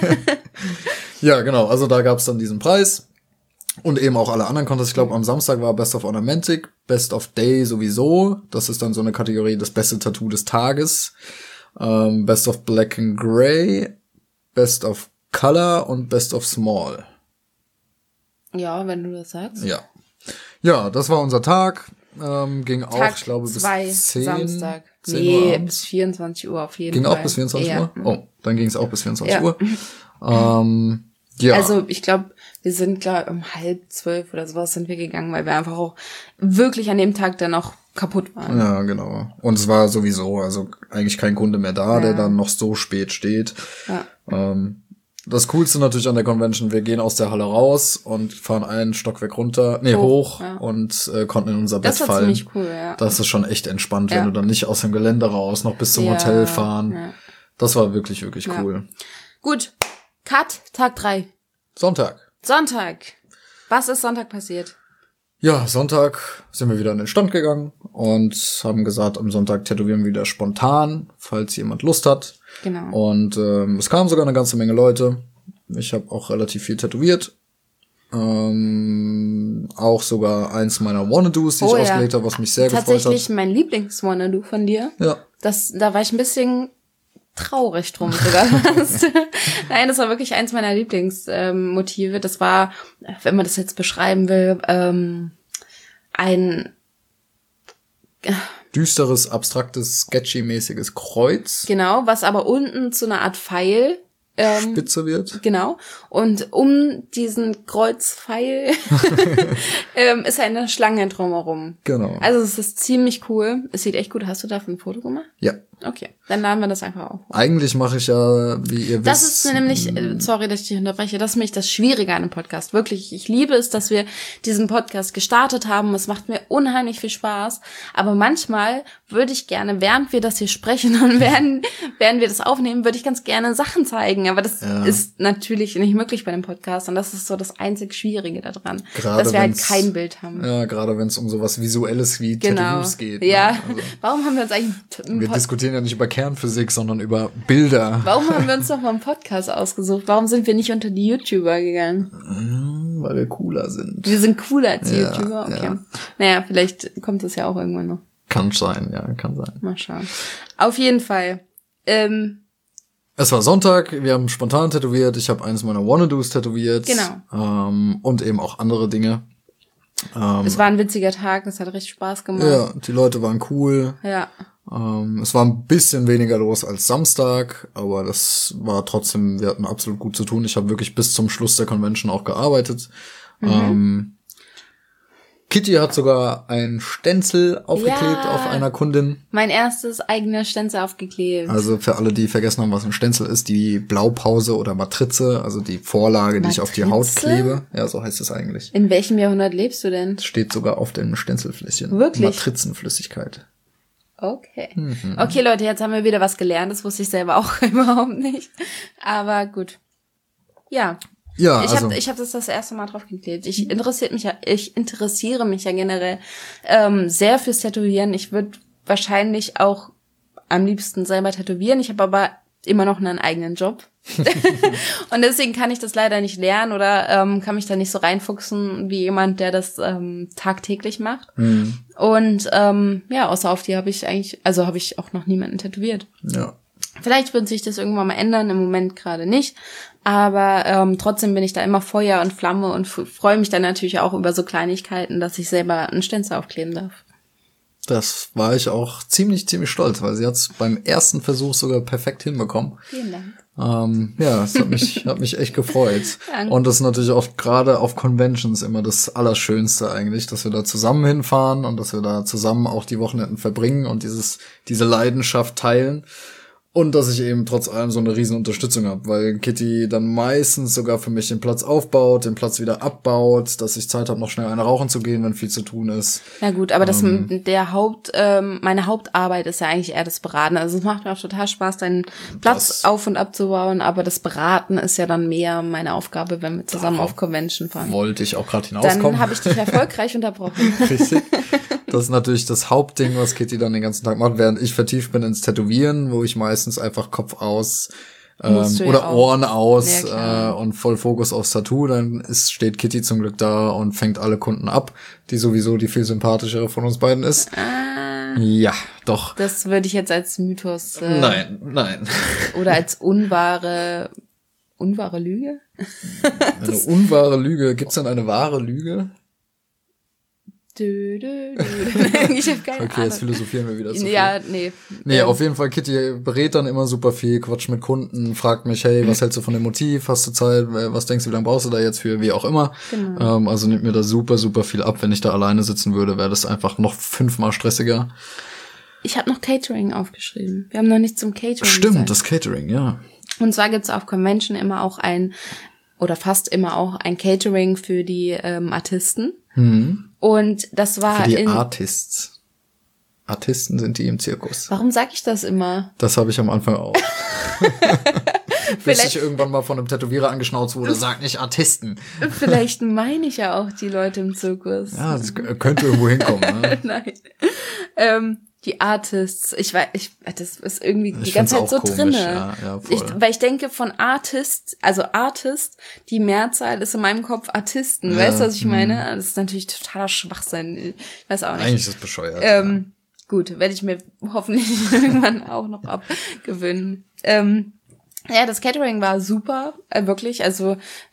Ja, genau. Also da gab's dann diesen Preis. Und eben auch alle anderen Contests. Ich glaube, am Samstag war Best of Ornamentic, Best of Day sowieso. Das ist dann so eine Kategorie, das beste Tattoo des Tages. Best of Black and Grey, Best of Color und Best of Small. Ja, wenn du das sagst. Ja. Ja, das war unser Tag. Ging Tag auch, ich glaube, bis 10. Samstag. 10 nee, Uhr bis 24 Uhr auf jeden ging Fall. auch bis 24 ja. Uhr? Oh, dann ging es auch bis 24 Ja. Uhr. Ja. Also ich glaube, wir sind klar um 11:30 oder sowas sind wir gegangen, weil wir einfach auch wirklich an dem Tag dann auch kaputt waren. Ja, genau. Und es war sowieso, also eigentlich kein Kunde mehr da, der dann noch so spät steht. Ja. Das Coolste natürlich an der Convention, wir gehen aus der Halle raus und fahren einen Stockwerk runter, hoch ja. und konnten in unser Bett Das war fallen. ziemlich cool, ja. Das ist schon echt entspannt, Ja. wenn du dann nicht aus dem Gelände raus, noch bis zum Ja, Hotel fahren. ja. Das war wirklich, wirklich Ja. cool. Gut, Cut, Tag 3. Sonntag. Sonntag. Was ist Sonntag passiert? Ja, Sonntag sind wir wieder an den Stand gegangen und haben gesagt, am Sonntag tätowieren wir wieder spontan, falls jemand Lust hat. Genau. Und es kamen sogar eine ganze Menge Leute. Ich habe auch relativ viel tätowiert. Auch sogar eins meiner Wanna-Dos, die ich ausgelegt habe, was mich sehr gefreut hat. Tatsächlich mein Lieblings-Wanna-Do von dir. Ja. Da war ich ein bisschen traurig drum sogar. Nein, das war wirklich eins meiner Lieblingsmotive. Das war, wenn man das jetzt beschreiben will, ein düsteres, abstraktes, sketchy-mäßiges Kreuz. Genau, was aber unten zu einer Art Pfeil Spitze wird. Genau. Und um diesen Kreuzpfeil ist eine Schlange drumherum. Genau. Also es ist ziemlich cool. Es sieht echt gut. Hast du dafür ein Foto gemacht? Ja. Okay, dann laden wir das einfach auf. Eigentlich mache ich ja, wie ihr Das wisst. ist nämlich, sorry, dass ich dich unterbreche, das ist nämlich das Schwierige an einem Podcast. Wirklich, ich liebe es, dass wir diesen Podcast gestartet haben. Es macht mir unheimlich viel Spaß. Aber manchmal würde ich gerne, während wir das hier sprechen und während wir das aufnehmen, würde ich ganz gerne Sachen zeigen. Aber das ist natürlich nicht möglich bei dem Podcast. Und das ist so das einzig Schwierige daran, Gerade dass wir halt wenn's- kein Bild haben. Ja, gerade wenn es um sowas Visuelles wie Genau. Tattoos geht. Ja. Ne? Also, Warum haben wir uns eigentlich wir diskutieren ja nicht über Kernphysik, sondern über Bilder. Warum haben wir uns noch mal einen Podcast ausgesucht? Warum sind wir nicht unter die YouTuber gegangen? Weil wir cooler sind. Wir sind cooler als die Ja, YouTuber? Okay. ja. Naja, vielleicht kommt es ja auch irgendwann noch. Kann sein, ja, kann sein. Mal schauen. Auf jeden Fall. Es war Sonntag, wir haben spontan tätowiert, ich habe eines meiner Wanna-Dos tätowiert. Genau. Und eben auch andere Dinge. Es war ein witziger Tag, es hat richtig Spaß gemacht. Ja, die Leute waren cool. Ja. Es war ein bisschen weniger los als Samstag, aber das war trotzdem, wir hatten absolut gut zu tun. Ich habe wirklich bis zum Schluss der Convention auch gearbeitet. Kitty hat sogar ein Stenzel aufgeklebt Ja. auf einer Kundin. Mein erstes eigener Stenzel aufgeklebt. Also für alle, die vergessen haben, was ein Stenzel ist, die Blaupause oder Matrize, also die Vorlage, die ich auf die Haut Matrize? klebe. Ja, so heißt es eigentlich. In welchem Jahrhundert lebst du denn? Das steht sogar auf dem Stenzelfläschchen. Wirklich? Matrizenflüssigkeit. Okay. Okay, Leute, jetzt haben wir wieder was gelernt. Das wusste ich selber auch überhaupt nicht. Aber gut. Ja. Ja, Ich also hab das erste Mal drauf geklebt. Ich interessiere mich ja generell sehr fürs Tätowieren. Ich würde wahrscheinlich auch am liebsten selber tätowieren. Ich habe aber immer noch einen eigenen Job. Und deswegen kann ich das leider nicht lernen oder kann mich da nicht so reinfuchsen wie jemand, der das tagtäglich macht. Und ja, außer auf die habe ich auch noch niemanden tätowiert. Ja. Vielleicht wird sich das irgendwann mal ändern, im Moment gerade nicht. Aber trotzdem bin ich da immer Feuer und Flamme und freue mich dann natürlich auch über so Kleinigkeiten, dass ich selber einen Stenzel aufkleben darf. Das war ich auch ziemlich stolz, weil sie hat es beim ersten Versuch sogar perfekt hinbekommen. Vielen Dank. Ja, es hat mich echt gefreut. Danke. Und das ist natürlich auch gerade auf Conventions immer das Allerschönste eigentlich, dass wir da zusammen hinfahren und dass wir da zusammen auch die Wochenenden verbringen und diese Leidenschaft teilen. Und dass ich eben trotz allem so eine riesen Unterstützung habe, weil Kitty dann meistens sogar für mich den Platz aufbaut, den Platz wieder abbaut, dass ich Zeit habe, noch schnell eine rauchen zu gehen, wenn viel zu tun ist. Na gut, aber meine Hauptarbeit ist ja eigentlich eher das Beraten. Also es macht mir auch total Spaß, deinen Platz auf und abzubauen, aber das Beraten ist ja dann mehr meine Aufgabe, wenn wir zusammen auf Convention fahren. Wollte ich auch gerade hinauskommen. Dann habe ich dich erfolgreich unterbrochen. Richtig. Das ist natürlich das Hauptding, was Kitty dann den ganzen Tag macht, während ich vertieft bin ins Tätowieren, wo ich meistens einfach Kopf aus oder Ohren aus und voll Fokus aufs Tattoo. Dann steht Kitty zum Glück da und fängt alle Kunden ab, die sowieso die viel sympathischere von uns beiden ist. Ja, doch. Das würde ich jetzt als Mythos Nein. oder als unwahre Lüge? Eine unwahre Lüge. Gibt's denn eine wahre Lüge? Ich habe keine Ahnung. Okay, jetzt philosophieren wir wieder zu viel. Ja, nee. Nee, auf jeden Fall, Kitty berät dann immer super viel, quatscht mit Kunden, fragt mich, hey, was hältst du von dem Motiv? Hast du Zeit? Was denkst du, wie lange brauchst du da jetzt für? Wie auch immer. Genau. Also nimmt mir da super viel ab. Wenn ich da alleine sitzen würde, wäre das einfach noch 5-mal stressiger. Ich habe noch Catering aufgeschrieben. Wir haben noch nicht zum Catering Stimmt, gesagt. das Catering, ja. Und zwar gibt's auf Convention immer auch fast immer auch ein Catering für die Artisten. Und das war für die Artists. Artisten sind die im Zirkus. Warum sag ich das immer? Das habe ich am Anfang auch. Bis ich irgendwann mal von einem Tätowierer angeschnauzt wurde, sag nicht Artisten. Vielleicht meine ich ja auch die Leute im Zirkus. Ja, das könnte irgendwo hinkommen. Ne? Nein. Die Artists, das ist irgendwie die ganze Zeit so drinne. Ja, weil ich denke von Artist, die Mehrzahl ist in meinem Kopf Artisten. Weißt du, was ich meine? Das ist natürlich totaler Schwachsinn. Ich weiß auch nicht. Eigentlich ist das bescheuert. Gut, werde ich mir hoffentlich irgendwann auch noch abgewöhnen. Ja, das Catering war super, wirklich. Also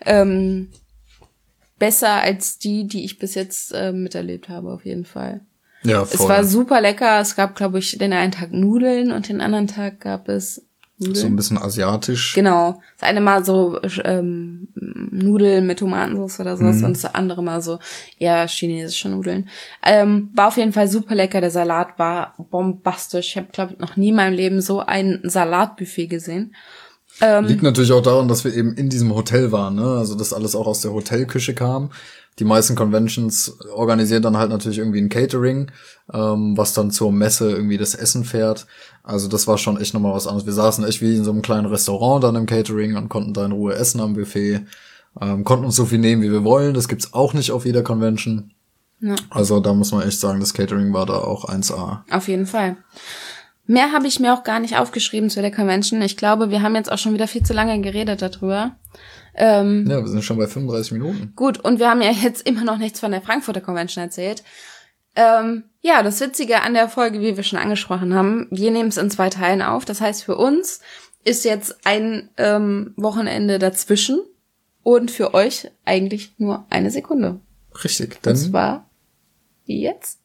besser als die ich bis jetzt miterlebt habe, auf jeden Fall. Ja, voll. Es war super lecker. Es gab, glaube ich, den einen Tag Nudeln und den anderen Tag gab es Nudeln. So ein bisschen asiatisch. Genau. Das eine Mal so Nudeln mit Tomatensauce oder sowas und das andere Mal so eher chinesische Nudeln. War auf jeden Fall super lecker. Der Salat war bombastisch. Ich habe, glaube ich, noch nie in meinem Leben so ein Salatbuffet gesehen. Liegt natürlich auch daran, dass wir eben in diesem Hotel waren, ne? Also dass alles auch aus der Hotelküche kam. Die meisten Conventions organisieren dann halt natürlich irgendwie ein Catering, was dann zur Messe irgendwie das Essen fährt. Also das war schon echt nochmal was anderes. Wir saßen echt wie in so einem kleinen Restaurant dann im Catering und konnten da in Ruhe essen am Buffet. Konnten uns so viel nehmen, wie wir wollen. Das gibt's auch nicht auf jeder Convention. Ja. Also da muss man echt sagen, das Catering war da auch 1A. Auf jeden Fall. Mehr habe ich mir auch gar nicht aufgeschrieben zu der Convention. Ich glaube, wir haben jetzt auch schon wieder viel zu lange geredet darüber. Ja, wir sind schon bei 35 Minuten. Gut, und wir haben ja jetzt immer noch nichts von der Frankfurter Convention erzählt. Ja, das Witzige an der Folge, wie wir schon angesprochen haben, wir nehmen es in 2 Teilen auf. Das heißt, für uns ist jetzt ein Wochenende dazwischen und für euch eigentlich nur 1 Sekunde. Richtig. Und zwar jetzt.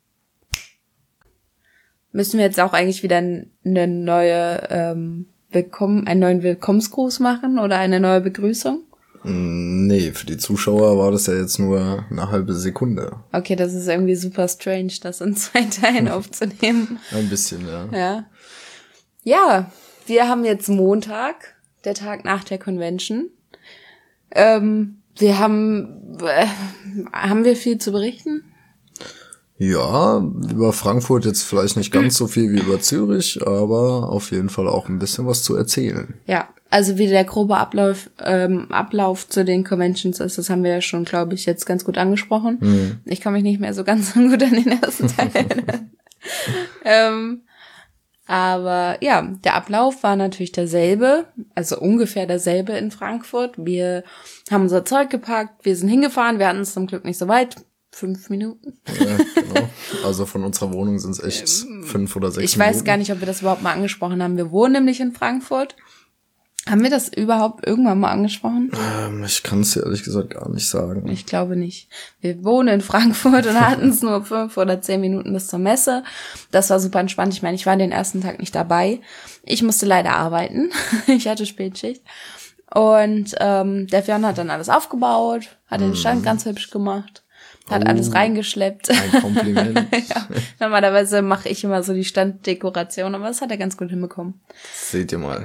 Müssen wir jetzt auch eigentlich wieder einen neuen Willkommensgruß machen oder eine neue Begrüßung? Nee, für die Zuschauer war das ja jetzt nur eine halbe Sekunde. Okay, das ist irgendwie super strange, das in 2 Teilen aufzunehmen. Ein bisschen, ja. Ja, wir haben jetzt Montag, der Tag nach der Convention. Wir haben wir viel zu berichten? Ja, über Frankfurt jetzt vielleicht nicht ganz so viel wie über Zürich, aber auf jeden Fall auch ein bisschen was zu erzählen. Ja, also wie der grobe Ablauf zu den Conventions ist, das haben wir ja schon, glaube ich, jetzt ganz gut angesprochen. Ich kann mich nicht mehr so ganz gut an den ersten Teil erinnern. Aber ja, der Ablauf war natürlich derselbe, also ungefähr derselbe in Frankfurt. Wir haben unser Zeug gepackt, wir sind hingefahren, wir hatten es zum Glück nicht so weit. 5 Minuten. Ja, genau. Also von unserer Wohnung sind es echt 5 oder 6 Minuten. Ich weiß gar nicht, ob wir das überhaupt mal angesprochen haben. Wir wohnen nämlich in Frankfurt. Haben wir das überhaupt irgendwann mal angesprochen? Ich kann es dir ehrlich gesagt gar nicht sagen. Ich glaube nicht. Wir wohnen in Frankfurt und hatten es nur 5 oder 10 Minuten bis zur Messe. Das war super entspannt. Ich meine, ich war den ersten Tag nicht dabei. Ich musste leider arbeiten. Ich hatte Spätschicht. Und der Fionn hat dann alles aufgebaut, hat den Stand ganz hübsch gemacht. Hat alles reingeschleppt. Ein Kompliment. Ja, normalerweise mache ich immer so die Standdekoration, aber das hat er ganz gut hinbekommen. Seht ihr mal.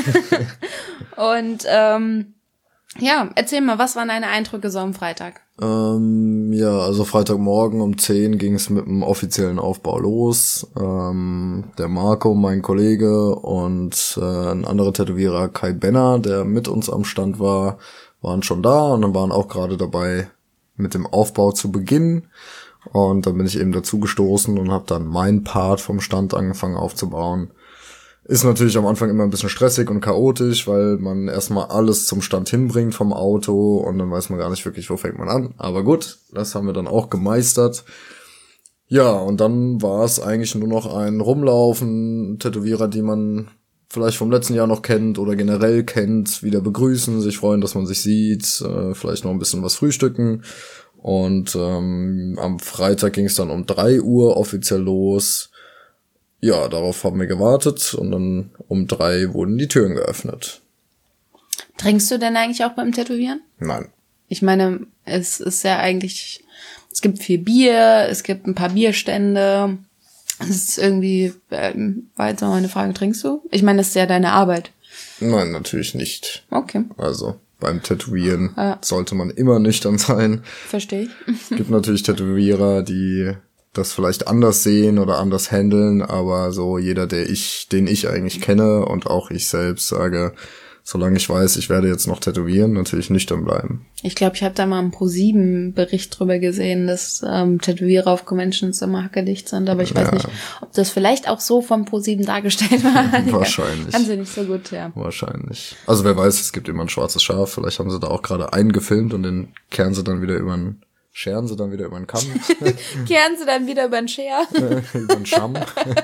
Und ja, erzähl mal, was waren deine Eindrücke so am Freitag? Ja, also Freitagmorgen um 10 ging es mit dem offiziellen Aufbau los. Der Marco, mein Kollege, und ein anderer Tätowierer, Kai Benner, der mit uns am Stand war, waren schon da und dann waren auch gerade dabei, mit dem Aufbau zu beginnen. Und dann bin ich eben dazu gestoßen und habe dann meinen Part vom Stand angefangen aufzubauen. Ist natürlich am Anfang immer ein bisschen stressig und chaotisch, weil man erstmal alles zum Stand hinbringt vom Auto und dann weiß man gar nicht wirklich, wo fängt man an. Aber gut, das haben wir dann auch gemeistert. Ja, und dann war es eigentlich nur noch ein Rumlaufen, Tätowierer, die man vielleicht vom letzten Jahr noch kennt oder generell kennt, wieder begrüßen, sich freuen, dass man sich sieht, vielleicht noch ein bisschen was frühstücken. Und am Freitag ging es dann um 3 Uhr offiziell los. Ja, darauf haben wir gewartet und dann um 3 wurden die Türen geöffnet. Trinkst du denn eigentlich auch beim Tätowieren? Nein. Ich meine, es ist ja eigentlich, es gibt viel Bier, es gibt ein paar Bierstände. Es ist irgendwie, war jetzt noch eine Frage, trinkst du? Ich meine, das ist ja deine Arbeit. Nein, natürlich nicht. Okay. Also beim Tätowieren sollte man immer nüchtern sein. Verstehe ich. Es gibt natürlich Tätowierer, die das vielleicht anders sehen oder anders handeln, aber so jeder, den ich eigentlich kenne und auch ich selbst sage, solange ich weiß, ich werde jetzt noch tätowieren, natürlich nüchtern bleiben. Ich glaube, ich habe da mal einen Pro7-Bericht drüber gesehen, dass Tätowierer auf Conventions immer hackedicht sind, aber ich weiß nicht, ob das vielleicht auch so vom Pro7 dargestellt war. Wahrscheinlich. Kann sie nicht so gut, ja. Wahrscheinlich. Also wer weiß, es gibt immer ein schwarzes Schaf, vielleicht haben sie da auch gerade einen gefilmt und den scheren sie dann wieder über den Kamm. Kehren sie dann wieder über den Scher. Über den Scham.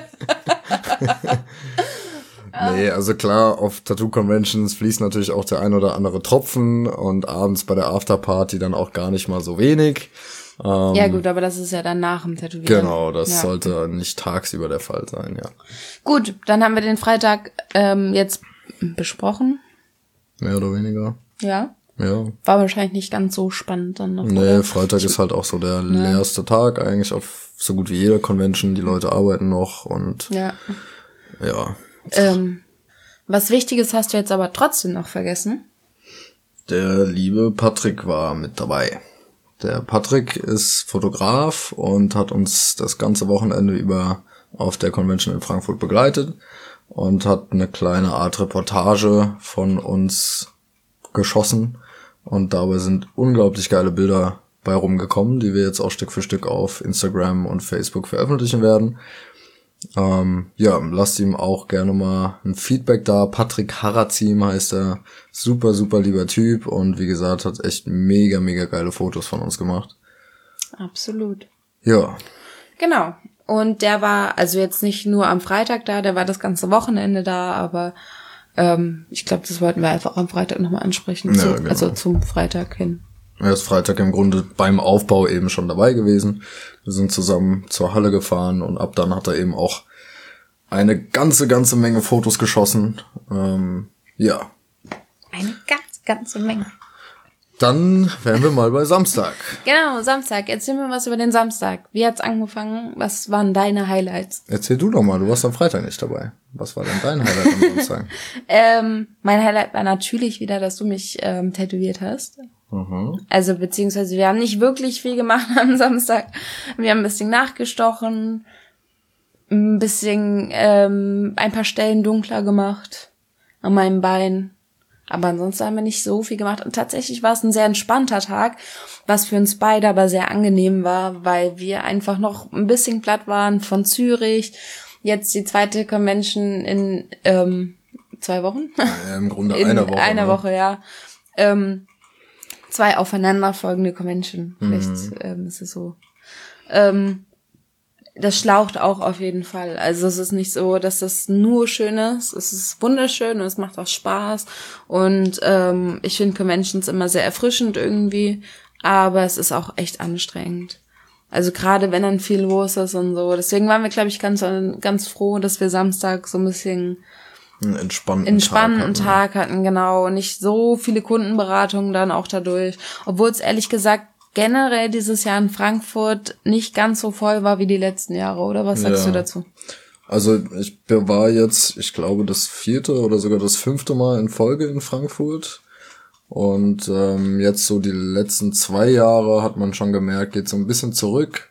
Nee, also klar, auf Tattoo-Conventions fließt natürlich auch der ein oder andere Tropfen und abends bei der Afterparty dann auch gar nicht mal so wenig. Ja gut, aber das ist ja dann nach dem Tätowieren. Genau, das sollte nicht tagsüber der Fall sein, ja. Gut, dann haben wir den Freitag jetzt besprochen. Mehr oder weniger. Ja. Ja. War wahrscheinlich nicht ganz so spannend dann noch. Nee, oder? Freitag ist halt auch so der leerste Tag eigentlich auf so gut wie jeder Convention. Die Leute arbeiten noch und ja. Was Wichtiges hast du jetzt aber trotzdem noch vergessen. Der liebe Patrick war mit dabei. Der Patrick ist Fotograf und hat uns das ganze Wochenende über auf der Convention in Frankfurt begleitet und hat eine kleine Art Reportage von uns geschossen. Und dabei sind unglaublich geile Bilder bei rumgekommen, die wir jetzt auch Stück für Stück auf Instagram und Facebook veröffentlichen werden. Lasst ihm auch gerne mal ein Feedback da. Patrick Harazim heißt er. Super, super lieber Typ und wie gesagt, hat echt mega, mega geile Fotos von uns gemacht. Absolut. Ja. Genau. Und der war also jetzt nicht nur am Freitag da, der war das ganze Wochenende da, aber ich glaube, das wollten wir einfach am Freitag nochmal ansprechen. Ja, genau. Also zum Freitag hin. Er ist Freitag im Grunde beim Aufbau eben schon dabei gewesen. Wir sind zusammen zur Halle gefahren und ab dann hat er eben auch eine ganze Menge Fotos geschossen. Eine ganze Menge. Dann wären wir mal bei Samstag. Genau, Samstag. Erzähl mir was über den Samstag. Wie hat's angefangen? Was waren deine Highlights? Erzähl du doch mal, du warst am Freitag nicht dabei. Was war denn dein Highlight am Samstag? Mein Highlight war natürlich wieder, dass du mich tätowiert hast. Mhm. Also beziehungsweise wir haben nicht wirklich viel gemacht am Samstag. Wir haben ein bisschen nachgestochen, ein bisschen ein paar Stellen dunkler gemacht an meinem Bein. Aber ansonsten haben wir nicht so viel gemacht. Und tatsächlich war es ein sehr entspannter Tag, was für uns beide aber sehr angenehm war, weil wir einfach noch ein bisschen platt waren von Zürich. jetzt die zweite Convention in 2 Wochen. Ja, im Grunde in einer Woche. Einer Woche, ja. 2 aufeinanderfolgende Convention. Vielleicht ist es so. Das schlaucht auch auf jeden Fall. Also es ist nicht so, dass das nur schön ist. Es ist wunderschön und es macht auch Spaß. Und ich finde Conventions immer sehr erfrischend irgendwie. Aber es ist auch echt anstrengend. Also gerade wenn dann viel los ist und so. Deswegen waren wir, glaube ich, ganz froh, dass wir Samstag so ein bisschen einen entspannten Tag hatten, genau. Nicht so viele Kundenberatungen dann auch dadurch. Obwohl es ehrlich gesagt generell dieses Jahr in Frankfurt nicht ganz so voll war wie die letzten Jahre, oder? Was sagst du dazu? Also ich war jetzt, ich glaube, das 4. oder sogar das 5. Mal in Folge in Frankfurt. Und jetzt so die letzten 2 Jahre hat man schon gemerkt, geht so ein bisschen zurück.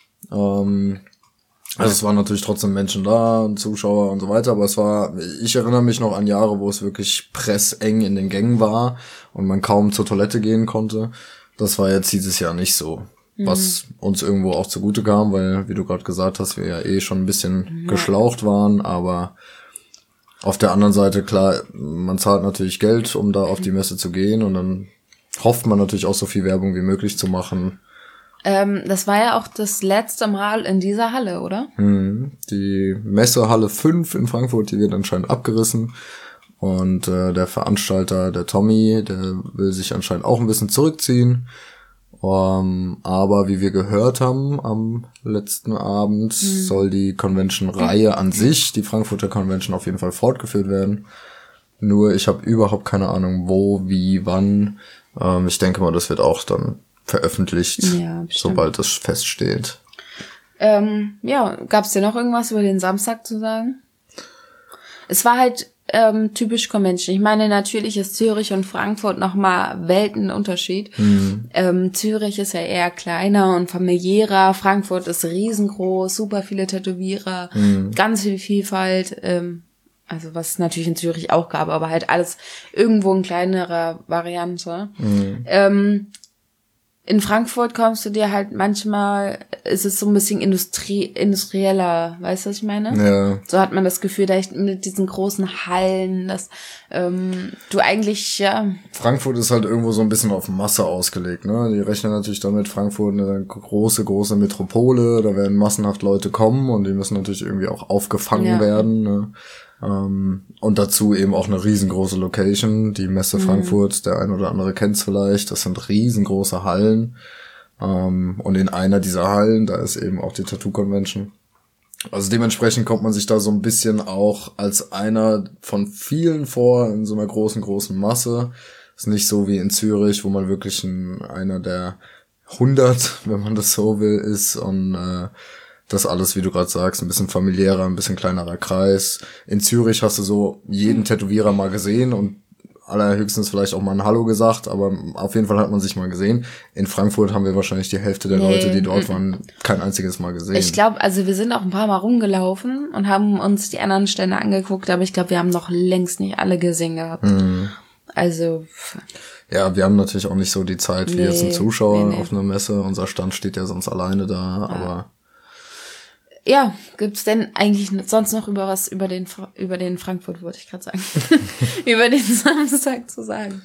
Also es waren natürlich trotzdem Menschen da und Zuschauer und so weiter, aber ich erinnere mich noch an Jahre, wo es wirklich presseng in den Gängen war und man kaum zur Toilette gehen konnte. Das war jetzt dieses Jahr nicht so, was uns irgendwo auch zugute kam, weil, wie du gerade gesagt hast, wir ja schon ein bisschen geschlaucht waren, aber auf der anderen Seite, klar, man zahlt natürlich Geld, um da auf die Messe zu gehen und dann hofft man natürlich auch so viel Werbung wie möglich zu machen. Das war ja auch das letzte Mal in dieser Halle, oder? Die Messehalle 5 in Frankfurt, die wird anscheinend abgerissen. Und der Veranstalter, der Tommy, der will sich anscheinend auch ein bisschen zurückziehen. Aber wie wir gehört haben am letzten Abend, soll die Convention-Reihe an sich, die Frankfurter Convention, auf jeden Fall fortgeführt werden. Nur ich habe überhaupt keine Ahnung, wo, wie, wann. Ich denke mal, das wird auch dann veröffentlicht, sobald das feststeht. Gab's dir noch irgendwas über den Samstag zu sagen? Es war halt typisch Convention. Ich meine, natürlich ist Zürich und Frankfurt nochmal Weltenunterschied. Zürich ist ja eher kleiner und familiärer. Frankfurt ist riesengroß, super viele Tätowierer, ganz viel Vielfalt. Also was es natürlich in Zürich auch gab, aber halt alles irgendwo in kleinerer Variante. In Frankfurt kommst du dir halt manchmal, ist es so ein bisschen industrieller, weißt du, was ich meine? Ja. So hat man das Gefühl, da mit diesen großen Hallen, dass du eigentlich, ja. Frankfurt ist halt irgendwo so ein bisschen auf Masse ausgelegt, ne? Die rechnen natürlich damit, Frankfurt eine große Metropole, da werden massenhaft Leute kommen und die müssen natürlich irgendwie auch aufgefangen werden, ne? Und dazu eben auch eine riesengroße Location, die Messe Frankfurt, der ein oder andere kennt's vielleicht, das sind riesengroße Hallen, und in einer dieser Hallen, da ist eben auch die Tattoo Convention. Also dementsprechend kommt man sich da so ein bisschen auch als einer von vielen vor in so einer großen Masse. Ist nicht so wie in Zürich, wo man wirklich einer der 100, wenn man das so will, ist und das alles, wie du gerade sagst, ein bisschen familiärer, ein bisschen kleinerer Kreis. In Zürich hast du so jeden Tätowierer mal gesehen und allerhöchstens vielleicht auch mal ein Hallo gesagt, aber auf jeden Fall hat man sich mal gesehen. In Frankfurt haben wir wahrscheinlich die Hälfte der Leute, die dort waren, kein einziges Mal gesehen. Ich glaube, also wir sind auch ein paar Mal rumgelaufen und haben uns die anderen Stände angeguckt, aber ich glaube, wir haben noch längst nicht alle gesehen gehabt. Also ja, wir haben natürlich auch nicht so die Zeit wie jetzt ein Zuschauer auf einer Messe. Unser Stand steht ja sonst alleine da, aber ja, gibt's denn eigentlich sonst noch über den Frankfurt, wollte ich gerade sagen, über den Samstag zu sagen?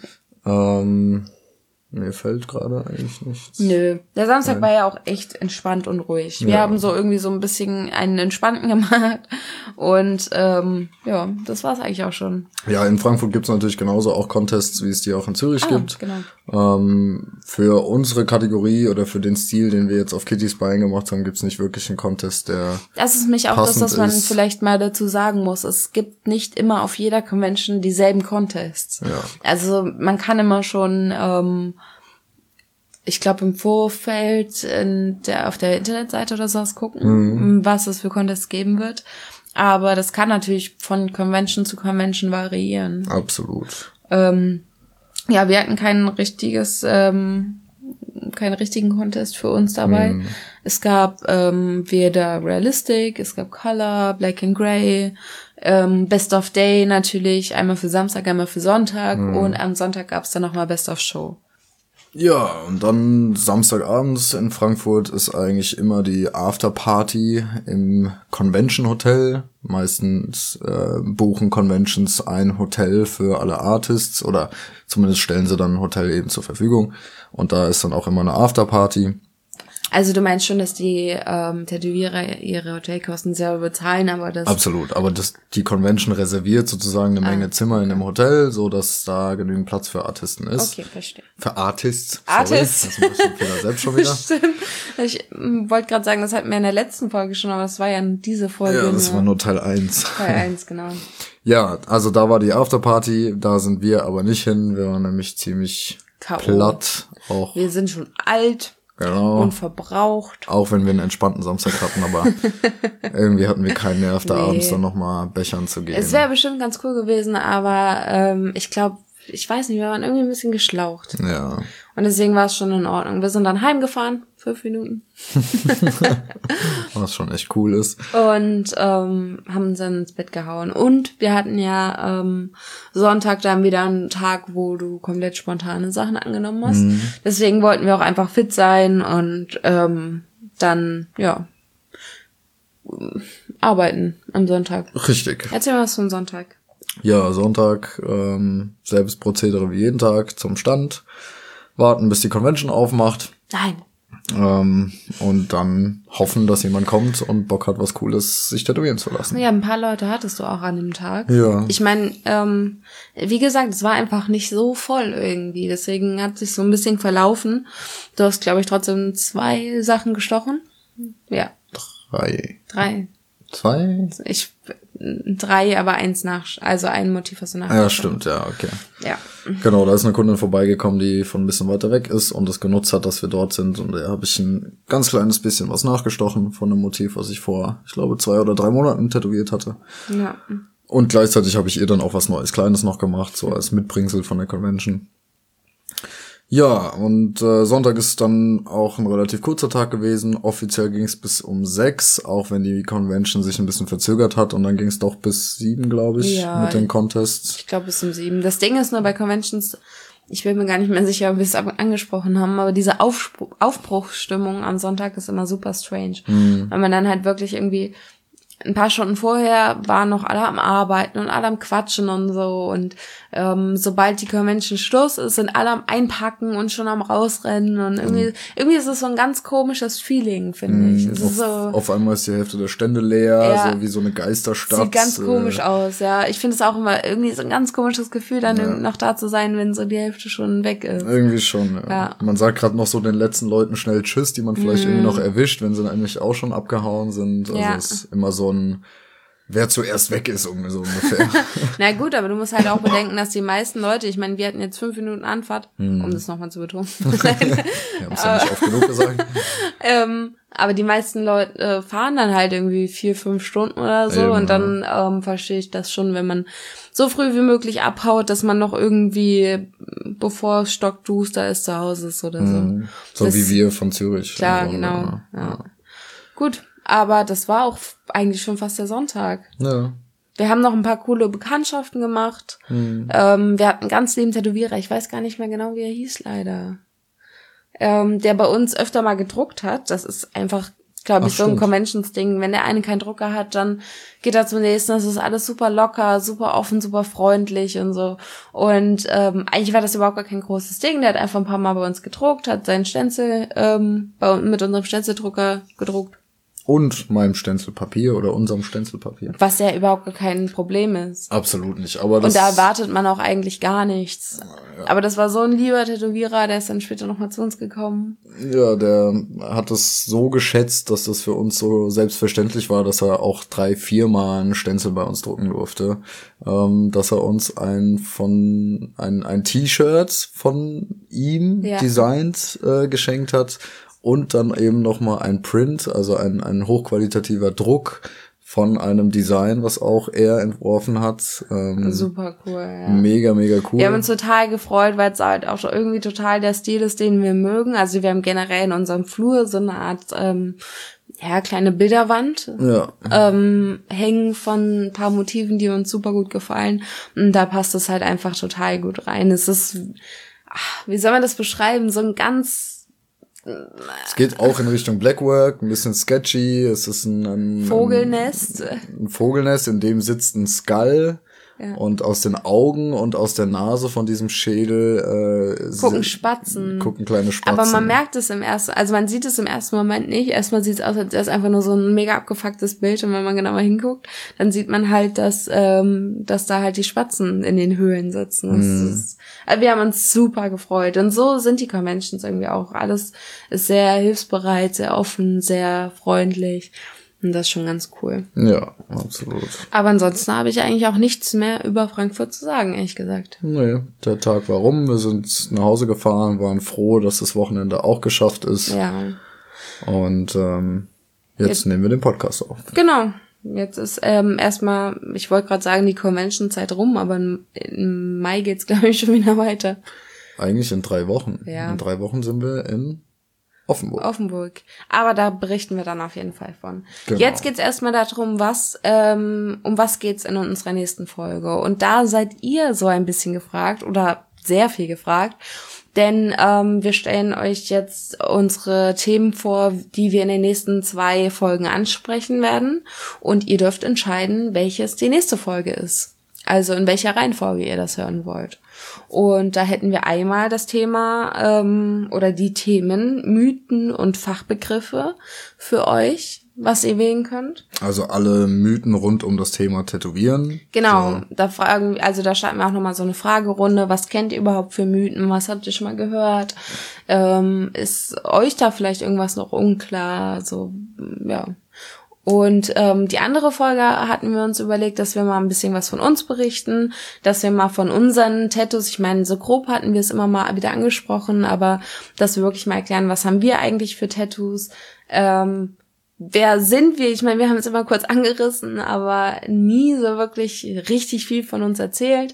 Mir fällt gerade eigentlich nichts. Nö, der Samstag war ja auch echt entspannt und ruhig. Wir haben so irgendwie so ein bisschen einen entspannten gemacht und das war's eigentlich auch schon. Ja, in Frankfurt gibt's natürlich genauso auch Contests, wie es die auch in Zürich gibt. Genau. Für unsere Kategorie oder für den Stil, den wir jetzt auf Kitty's Bein gemacht haben, gibt's nicht wirklich einen Contest, der das ist mich auch das, was man vielleicht mal dazu sagen muss. Es gibt nicht immer auf jeder Convention dieselben Contests. Ja. Also man kann immer schon ich glaube im Vorfeld auf der Internetseite oder sowas gucken, was es für Contests geben wird. Aber das kann natürlich von Convention zu Convention variieren. Absolut. Ja, wir hatten keinen richtigen Contest für uns dabei. Es gab weder Realistic, es gab Color, Black and Grey, Best of Day natürlich, einmal für Samstag, einmal für Sonntag und am Sonntag gab's dann nochmal Best of Show. Ja, und dann Samstagabends in Frankfurt ist eigentlich immer die Afterparty im Convention Hotel. Meistens buchen Conventions ein Hotel für alle Artists oder zumindest stellen sie dann ein Hotel eben zur Verfügung. Und da ist dann auch immer eine Afterparty. Also du meinst schon, dass die Tätowierer ihre Hotelkosten selber bezahlen, aber das... Absolut, aber die Convention reserviert sozusagen eine Menge Zimmer in dem Hotel, so dass da genügend Platz für Artisten ist. Okay, verstehe. Für Artists. Artists. Sorry, das ist ein bisschen Fehler selbst schon wieder. Stimmt. Ich wollte gerade sagen, das hatten wir in der letzten Folge schon, aber das war ja diese Folge. Ja, das war nur Teil 1. Teil 1, genau. Ja, also da war die Afterparty, da sind wir aber nicht hin. Wir waren nämlich ziemlich platt. Auch. Wir sind schon alt. Genau. Und verbraucht. Auch wenn wir einen entspannten Samstag hatten, aber irgendwie hatten wir keinen Nerv, da abends dann nochmal Bechern zu gehen. Es wäre bestimmt ganz cool gewesen, aber ich glaube, ich weiß nicht, wir waren irgendwie ein bisschen geschlaucht. Ja. Und deswegen war es schon in Ordnung. Wir sind dann heimgefahren, 5 Minuten. Was schon echt cool ist. Und haben uns dann ins Bett gehauen. Und wir hatten ja Sonntag dann wieder einen Tag, wo du komplett spontane Sachen angenommen hast. Deswegen wollten wir auch einfach fit sein und dann, ja, arbeiten am Sonntag. Richtig. Erzähl mal was vom Sonntag. Ja, Sonntag, selbes Prozedere wie jeden Tag, zum Stand, warten, bis die Convention aufmacht. Nein. Und dann hoffen, dass jemand kommt und Bock hat, was Cooles sich tätowieren zu lassen. Ja, ein paar Leute hattest du auch an dem Tag. Ja. Ich meine, wie gesagt, es war einfach nicht so voll irgendwie. Deswegen hat sich so ein bisschen verlaufen. Du hast, glaube ich, trotzdem 2 Sachen gestochen. Ja. 3. 2? 3, aber eins also ein Motiv hast du nachgestochen. Ja, stimmt, ja, okay. Ja. Genau, da ist eine Kundin vorbeigekommen, die von ein bisschen weiter weg ist und es genutzt hat, dass wir dort sind. Und da habe ich ein ganz kleines bisschen was nachgestochen von einem Motiv, was ich vor, ich glaube, 2 oder 3 Monaten tätowiert hatte. Ja. Und gleichzeitig habe ich ihr dann auch was Neues, Kleines noch gemacht, so als Mitbringsel von der Convention. Ja, und Sonntag ist dann auch ein relativ kurzer Tag gewesen. Offiziell ging es bis um 6, auch wenn die Convention sich ein bisschen verzögert hat. Und dann ging es doch bis 7, glaube ich, ja, mit den Contests. Ich glaube bis um 7. Das Ding ist nur bei Conventions, ich bin mir gar nicht mehr sicher, ob wir es angesprochen haben, aber diese Aufbruchsstimmung am Sonntag ist immer super strange. Weil man dann halt wirklich irgendwie ein paar Stunden vorher waren noch alle am Arbeiten und alle am Quatschen und so. Und sobald die Convention Schluss ist, sind alle am Einpacken und schon am Rausrennen. Und irgendwie ist es so ein ganz komisches Feeling, finde ich. Es ist so, auf einmal ist die Hälfte der Stände leer, ja, so wie so eine Geisterstadt. Sieht ganz komisch aus, ja. Ich finde es auch immer irgendwie so ein ganz komisches Gefühl, dann noch da zu sein, wenn so die Hälfte schon weg ist. Irgendwie schon, ja. Man sagt gerade noch so den letzten Leuten schnell Tschüss, die man vielleicht irgendwie noch erwischt, wenn sie dann eigentlich auch schon abgehauen sind. Also es ist immer so ein, wer zuerst weg ist, so ungefähr. Na gut, aber du musst halt auch bedenken, dass die meisten Leute, ich meine, wir hatten jetzt 5 Minuten Anfahrt, um das nochmal zu betonen. Wir haben es ja nicht oft genug gesagt. Aber die meisten Leute fahren dann halt irgendwie 4-5 Stunden oder so. Eben, und dann verstehe ich das schon, wenn man so früh wie möglich abhaut, dass man noch irgendwie, bevor es stockduster ist, zu Hause ist oder so. So das, wie wir von Zürich. Klar, genau. Ja. Gut, aber das war auch eigentlich schon fast der Sonntag. Ja. Wir haben noch ein paar coole Bekanntschaften gemacht. Wir hatten einen ganz lieben Tätowierer, ich weiß gar nicht mehr genau, wie er hieß leider. Der bei uns öfter mal gedruckt hat. Das ist einfach, glaube ich, so ein Conventions-Ding. Wenn der eine keinen Drucker hat, dann geht er zum nächsten. Das ist alles super locker, super offen, super freundlich und so. Und eigentlich war das überhaupt gar kein großes Ding. Der hat einfach ein paar Mal bei uns gedruckt, hat seinen Stencil mit unserem Stencildrucker gedruckt. Und meinem Stencilpapier oder unserem Stencilpapier. Was ja überhaupt gar kein Problem ist. Absolut nicht. Aber das, und da erwartet man auch eigentlich gar nichts. Ja. Aber das war so ein lieber Tätowierer, der ist dann später nochmal zu uns gekommen. Ja, der hat es so geschätzt, dass das für uns so selbstverständlich war, dass er auch 3-4 Mal einen Stencil bei uns drucken durfte. Dass er uns ein T-Shirt von ihm designt geschenkt hat. Und dann eben nochmal ein Print, also ein hochqualitativer Druck von einem Design, was auch er entworfen hat. Super cool, ja. Mega, mega cool. Wir haben uns total gefreut, weil es halt auch irgendwie total der Stil ist, den wir mögen. Also wir haben generell in unserem Flur so eine Art, kleine Bilderwand hängen von ein paar Motiven, die uns super gut gefallen. Und da passt es halt einfach total gut rein. Es ist wie soll man das beschreiben, so ein ganz... Es geht auch in Richtung Blackwork, ein bisschen sketchy. Es ist ein Vogelnest. Ein Vogelnest, in dem sitzt ein Skull. Ja. Und aus den Augen und aus der Nase von diesem Schädel gucken Spatzen. Gucken kleine Spatzen. Aber man merkt es also man sieht es im ersten Moment nicht. Erstmal sieht es aus, als wäre es einfach nur so ein mega abgefucktes Bild. Und wenn man genauer hinguckt, dann sieht man halt, dass da halt die Spatzen in den Höhlen sitzen. Also wir haben uns super gefreut. Und so sind die Conventions irgendwie auch. Alles ist sehr hilfsbereit, sehr offen, sehr freundlich. Und das ist schon ganz cool. Ja, absolut. Aber ansonsten habe ich eigentlich auch nichts mehr über Frankfurt zu sagen, ehrlich gesagt. Nee, der Tag war rum. Wir sind nach Hause gefahren, waren froh, dass das Wochenende auch geschafft ist. Ja. Und jetzt nehmen wir den Podcast auf. Genau. Jetzt ist erstmal, ich wollte gerade sagen, die Convention-Zeit rum, aber im Mai geht's, glaube ich, schon wieder weiter. Eigentlich in 3 Wochen. Ja. In 3 Wochen sind wir in Offenburg. Aber da berichten wir dann auf jeden Fall von. Genau. Jetzt geht's erstmal darum, um was geht's in unserer nächsten Folge. Und da seid ihr so ein bisschen gefragt oder sehr viel gefragt. Denn wir stellen euch jetzt unsere Themen vor, die wir in den nächsten 2 Folgen ansprechen werden. Und ihr dürft entscheiden, welches die nächste Folge ist. Also in welcher Reihenfolge ihr das hören wollt. Und da hätten wir einmal das Thema oder die Themen Mythen und Fachbegriffe für euch, was ihr wählen könnt. Also alle Mythen rund um das Thema Tätowieren. Genau, so. Da starten wir auch nochmal so eine Fragerunde. Was kennt ihr überhaupt für Mythen? Was habt ihr schon mal gehört? Ist euch da vielleicht irgendwas noch unklar? So, ja. Und die andere Folge hatten wir uns überlegt, dass wir mal ein bisschen was von uns berichten, dass wir mal von unseren Tattoos, ich meine, so grob hatten wir es immer mal wieder angesprochen, aber dass wir wirklich mal erklären, was haben wir eigentlich für Tattoos, wer sind wir? Ich meine, wir haben es immer kurz angerissen, aber nie so wirklich richtig viel von uns erzählt.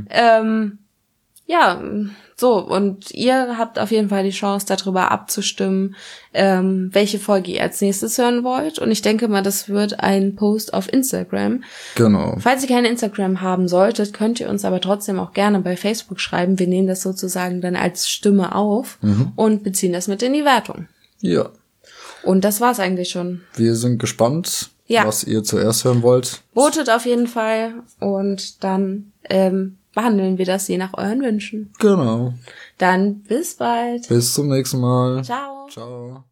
Ja, so, und ihr habt auf jeden Fall die Chance, darüber abzustimmen, welche Folge ihr als nächstes hören wollt. Und ich denke mal, das wird ein Post auf Instagram. Genau. Falls ihr kein Instagram haben solltet, könnt ihr uns aber trotzdem auch gerne bei Facebook schreiben. Wir nehmen das sozusagen dann als Stimme auf und beziehen das mit in die Wertung. Ja. Und das war's eigentlich schon. Wir sind gespannt, was ihr zuerst hören wollt. Votet auf jeden Fall und dann behandeln wir das je nach euren Wünschen. Genau. Dann bis bald. Bis zum nächsten Mal. Ciao. Ciao.